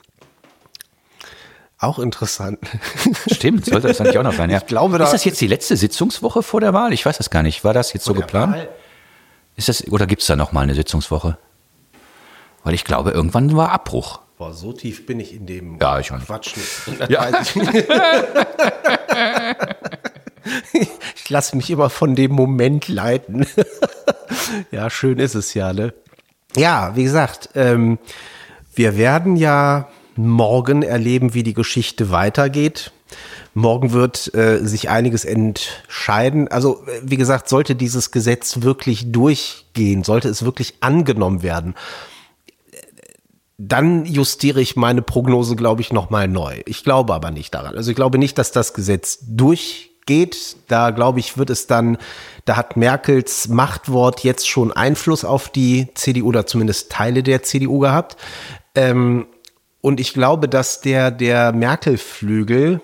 Auch interessant. Stimmt, sollte das eigentlich auch noch sein. Ja. Ich glaube, da- ist das jetzt die letzte Sitzungswoche vor der Wahl? Ich weiß das gar nicht. War das jetzt so geplant? Ist das, oder gibt es da noch mal eine Sitzungswoche? Weil ich glaube, irgendwann war Abbruch. Boah, so tief bin ich in dem Ja, ich auch nicht. Quatsch nicht. Das Ja. weiß ich nicht. Ich lasse mich immer von dem Moment leiten. Ja, schön ist es ja, ne? Ja, wie gesagt, ähm, wir werden ja morgen erleben, wie die Geschichte weitergeht. Morgen wird äh, sich einiges entscheiden. Also, äh, wie gesagt, sollte dieses Gesetz wirklich durchgehen, sollte es wirklich angenommen werden, dann justiere ich meine Prognose, glaube ich, nochmal neu. Ich glaube aber nicht daran. Also ich glaube nicht, dass das Gesetz durchgeht. Da, glaube ich, wird es dann, da hat Merkels Machtwort jetzt schon Einfluss auf die C D U oder zumindest Teile der C D U gehabt. Ähm, und ich glaube, dass der, der Merkel-Flügel,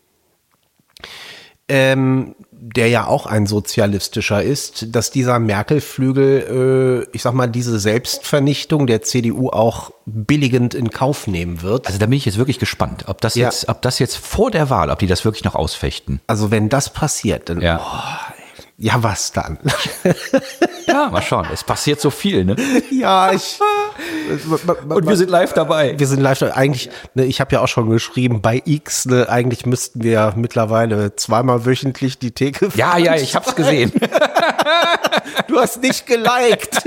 ähm, der ja auch ein sozialistischer ist, dass dieser Merkel-Flügel, äh, ich sag mal, diese Selbstvernichtung der C D U auch billigend in Kauf nehmen wird. Also da bin ich jetzt wirklich gespannt, ob das Ja. jetzt, ob das jetzt vor der Wahl, ob die das wirklich noch ausfechten. Also wenn das passiert, dann, Ja. oh, ja, was dann? Ja, mal schauen. Es passiert so viel, ne? Ja, ich. Und wir sind live dabei. Wir sind live. Eigentlich, ne, ich habe ja auch schon geschrieben, bei X, ne, eigentlich müssten wir ja mittlerweile zweimal wöchentlich die Theke. Ja, ja, ich hab's gesehen. Du hast nicht geliked.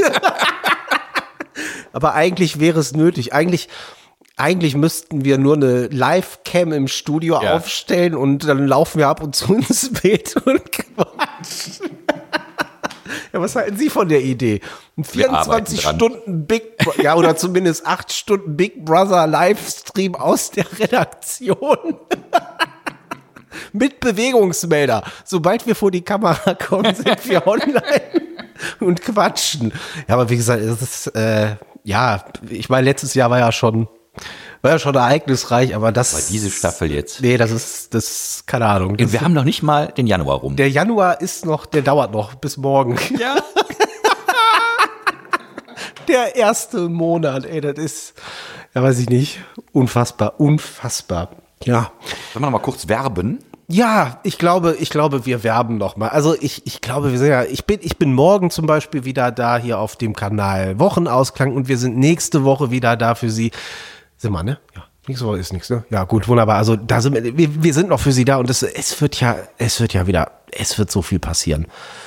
Aber eigentlich wäre es nötig. Eigentlich, eigentlich müssten wir nur eine Live-Cam im Studio Ja. aufstellen und dann laufen wir ab und zu ins Bild und quatschen. Ja, was halten Sie von der Idee? Ein vierundzwanzig arbeiten Stunden Big Bro- ja, oder zumindest acht Stunden Big Brother Livestream aus der Redaktion. Mit Bewegungsmelder. Sobald wir vor die Kamera kommen, sind wir online und quatschen. Ja, aber wie gesagt, es ist, äh, ja, ich meine, letztes Jahr war ja schon, war ja schon ereignisreich, aber das. Aber diese Staffel jetzt. Nee, das ist, das, keine Ahnung. Das, Wir haben noch nicht mal den Januar rum. der Januar ist noch, der dauert noch bis morgen. Ja. Der erste Monat, ey, das ist, ja, weiß ich nicht, unfassbar, unfassbar. Ja. Sollen wir noch mal kurz werben? Ja, ich glaube, ich glaube, wir werben noch mal. Also ich, ich glaube, wir sind ja, ich bin, ich bin morgen zum Beispiel wieder da hier auf dem Kanal Wochenausklang und wir sind nächste Woche wieder da für Sie. Sind wir, ne? Ja. Nächste Woche ist nichts, ne? Ja, gut, wunderbar. Also da sind wir, wir, wir sind noch für Sie da und es, es wird ja, es wird ja wieder, es wird so viel passieren.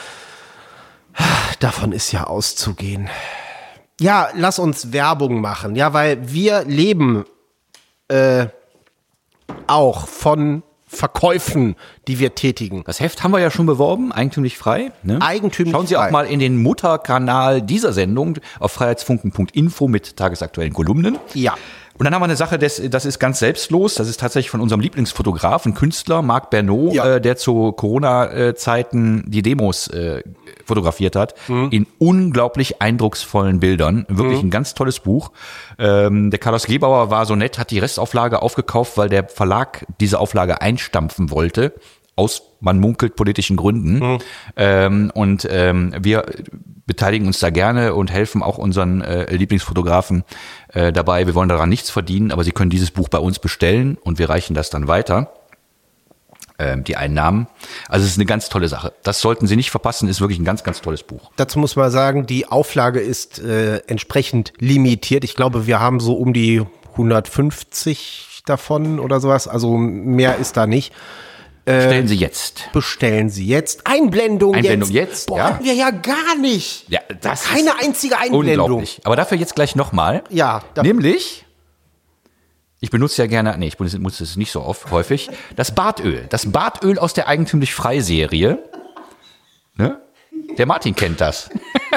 Davon ist ja auszugehen. Ja, lass uns Werbung machen, ja, weil wir leben äh, auch von Verkäufen, die wir tätigen. Das Heft haben wir ja schon beworben, eigentümlich frei. Ne? Eigentümlich Schauen Sie frei. auch mal in den Mutterkanal dieser Sendung auf freiheitsfunken punkt info mit tagesaktuellen Kolumnen. Ja. Und dann haben wir eine Sache, das, das ist ganz selbstlos. Das ist tatsächlich von unserem Lieblingsfotografen, Künstler Marc Bernot, Ja. äh, der zu Corona-Zeiten die Demos äh, fotografiert hat. Mhm. In unglaublich eindrucksvollen Bildern. Wirklich Mhm. ein ganz tolles Buch. Ähm, der Carlos Gebauer war so nett, hat die Restauflage aufgekauft, weil der Verlag diese Auflage einstampfen wollte. Aus, man munkelt, politischen Gründen. Mhm. Ähm, und ähm, wir beteiligen uns da gerne und helfen auch unseren äh, Lieblingsfotografen äh, dabei. Wir wollen daran nichts verdienen, aber Sie können dieses Buch bei uns bestellen und wir reichen das dann weiter. Ähm, die Einnahmen. Also es ist eine ganz tolle Sache. Das sollten Sie nicht verpassen, ist wirklich ein ganz, ganz tolles Buch. Dazu muss man sagen, die Auflage ist äh, entsprechend limitiert. Ich glaube, wir haben so um die hundertfünfzig davon oder sowas. Also mehr ist da nicht. Stellen Sie jetzt. Bestellen Sie jetzt. Einblendung, Einblendung jetzt. jetzt, Boah, ja. hatten wir ja gar nicht. Ja, das Keine ist einzige Einblendung. unglaublich. Aber dafür jetzt gleich nochmal. Ja. Da, Nämlich, ich benutze ja gerne, nee, ich benutze es nicht so oft, häufig, das Bartöl. Das Bartöl aus der eigentümlich Frei-Serie. Ne? Der Martin kennt das.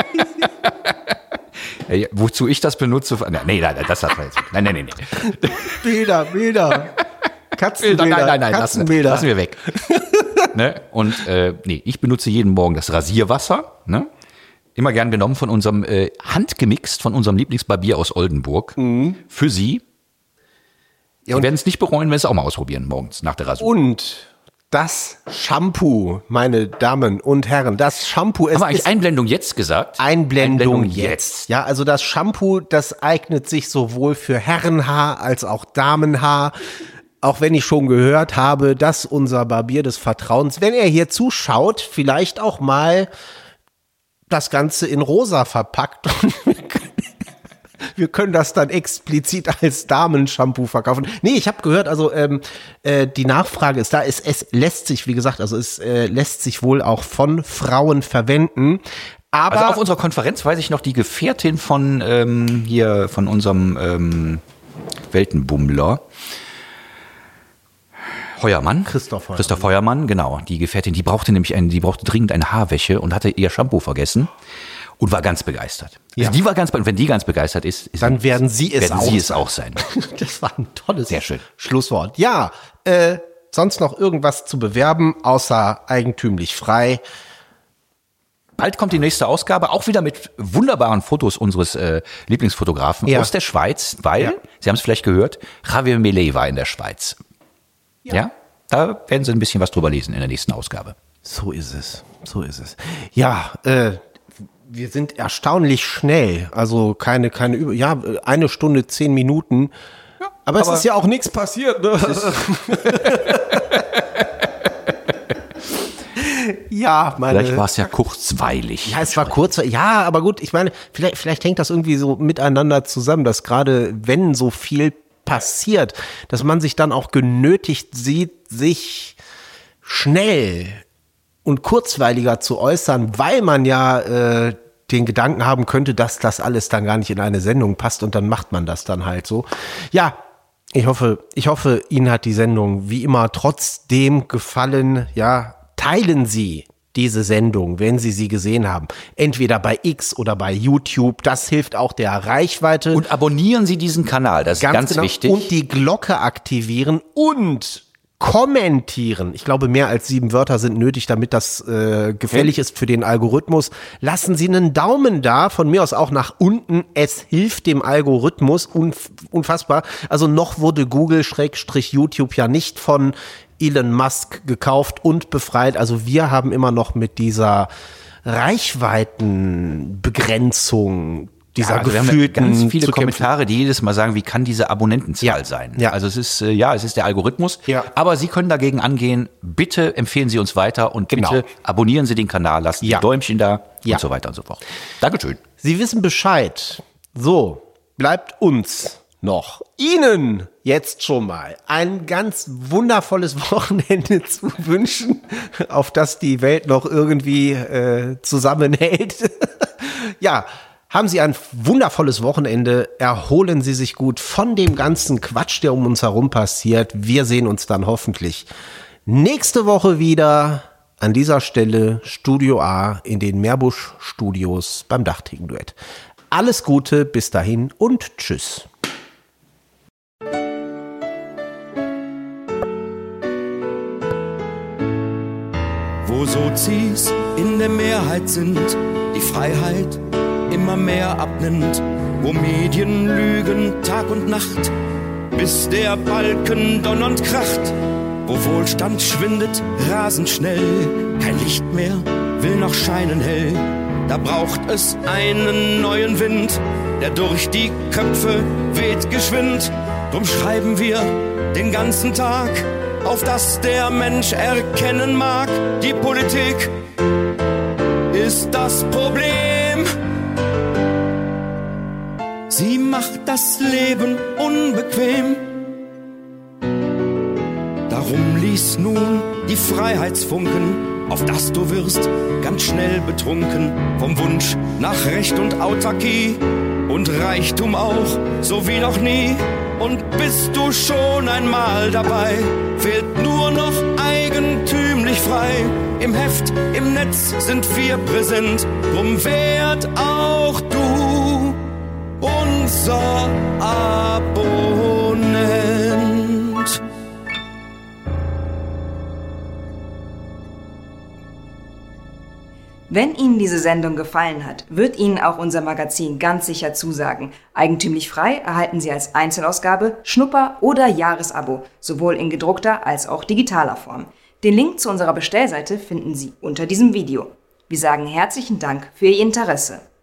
Ey, wozu ich das benutze? Nee, nein, das hat man jetzt. Nein, nein, nein, nein. Bilder, Bilder. Katzenbilder. Nein, nein, nein, lassen, Katzenbilder. lassen wir weg. Ne? Und äh, nee, ich benutze jeden Morgen das Rasierwasser. Ne? Immer gern genommen von unserem, äh, handgemixt von unserem Lieblingsbarbier aus Oldenburg. Mhm. Für Sie. Ja, Sie und, werden es nicht bereuen, wenn Sie es auch mal ausprobieren morgens nach der Rasur. und das Shampoo, meine Damen und Herren, das Shampoo es Haben wir eigentlich ist Einblendung jetzt gesagt? Einblendung, jetzt. Ja, also das Shampoo, das eignet sich sowohl für Herrenhaar als auch Damenhaar. Auch wenn ich schon gehört habe, dass unser Barbier des Vertrauens, wenn er hier zuschaut, vielleicht auch mal das Ganze in rosa verpackt und wir können, wir können das dann explizit als Damenshampoo verkaufen. Nee, ich habe gehört, also ähm, äh, die Nachfrage ist da, es, es lässt sich, wie gesagt, also es äh, lässt sich wohl auch von Frauen verwenden. Aber Also auf unserer Konferenz weiß ich noch, die Gefährtin von ähm, hier, von unserem ähm, Weltenbummler, Heuermann. Christoph Heuermann. Christoph Heuermann, genau. Die Gefährtin, die brauchte nämlich ein, die brauchte dringend eine Haarwäsche und hatte ihr Shampoo vergessen und war ganz begeistert. Ja. Also die war ganz, und wenn die ganz begeistert ist, ist dann werden sie es werden auch sie es sein. auch sein. Das war ein tolles Sehr schön. Schlusswort. Ja, äh, sonst noch irgendwas zu bewerben, außer eigentümlich frei. Bald kommt die nächste Ausgabe, auch wieder mit wunderbaren Fotos unseres äh, Lieblingsfotografen Ja. aus der Schweiz, weil, Ja. Sie haben es vielleicht gehört, Javier Milei war in der Schweiz. Ja. ja, da werden Sie ein bisschen was drüber lesen in der nächsten Ausgabe. So ist es, so ist es. Ja, äh, wir sind erstaunlich schnell. Also keine, keine Übung. Ja, eine Stunde, zehn Minuten. Ja, aber, aber es ist ja auch nichts passiert. Ne? Ja, meine. Vielleicht war es ja kurzweilig. Ja, es war kurz. Ja, aber gut, ich meine, vielleicht, vielleicht hängt das irgendwie so miteinander zusammen, dass gerade wenn so viel passiert, dass man sich dann auch genötigt sieht, sich schnell und kurzweiliger zu äußern, weil man ja äh, den Gedanken haben könnte, dass das alles dann gar nicht in eine Sendung passt und dann macht man das dann halt so. Ja, ich hoffe, ich hoffe, Ihnen hat die Sendung wie immer trotzdem gefallen. Ja, teilen Sie diese Sendung, wenn Sie sie gesehen haben. Entweder bei X oder bei YouTube. Das hilft auch der Reichweite. Und abonnieren Sie diesen Kanal, das ist ganz, ganz genau. wichtig. Und die Glocke aktivieren und kommentieren. Ich glaube, mehr als sieben Wörter sind nötig, damit das äh, gefällig ja. ist für den Algorithmus. Lassen Sie einen Daumen da, von mir aus auch nach unten. Es hilft dem Algorithmus. Unf- unfassbar. Also noch wurde Google-YouTube ja nicht von Elon Musk gekauft und befreit. Also wir haben immer noch mit dieser Reichweitenbegrenzung, dieser ja, also gefühlten wir haben ganz viele zu Kommentare, die jedes Mal sagen, wie kann diese Abonnentenzahl Ja. sein? Ja. Also es ist, äh, ja, es ist der Algorithmus, Ja. aber Sie können dagegen angehen. Bitte empfehlen Sie uns weiter und Genau. bitte abonnieren Sie den Kanal, lassen Ja. die Däumchen da Ja. und so weiter und so fort. Dankeschön. Sie wissen Bescheid. So, bleibt uns noch Ihnen jetzt schon mal ein ganz wundervolles Wochenende zu wünschen, auf das die Welt noch irgendwie äh, zusammenhält. Ja, haben Sie ein wundervolles Wochenende, erholen Sie sich gut von dem ganzen Quatsch, der um uns herum passiert. Wir sehen uns dann hoffentlich Nächste Woche wieder an dieser Stelle Studio A in den Meerbusch Studios beim Dachtheken-Duett. Alles Gute, bis dahin und tschüss. Wo Sozis in der Mehrheit sind, die Freiheit immer mehr abnimmt, wo Medien lügen Tag und Nacht, bis der Balken donnernd kracht, wo Wohlstand schwindet rasend schnell, kein Licht mehr will noch scheinen hell, da braucht es einen neuen Wind, der durch die Köpfe weht geschwind, drum schreiben wir den ganzen Tag, auf dass der Mensch erkennen mag, die Politik ist das Problem. Sie macht das Leben unbequem. Darum lies nun die Freiheitsfunken, auf dass du wirst ganz schnell betrunken vom Wunsch nach Recht und Autarkie und Reichtum auch, so wie noch nie. Und bist du schon einmal dabei, fehlt nur noch eigentümlich frei. Im Heft, im Netz sind wir präsent, drum werd auch du unser Abonnent. Wenn Ihnen diese Sendung gefallen hat, wird Ihnen auch unser Magazin ganz sicher zusagen. Eigentümlich frei erhalten Sie als Einzelausgabe, Schnupper- oder Jahresabo, sowohl in gedruckter als auch digitaler Form. Den Link zu unserer Bestellseite finden Sie unter diesem Video. Wir sagen herzlichen Dank für Ihr Interesse.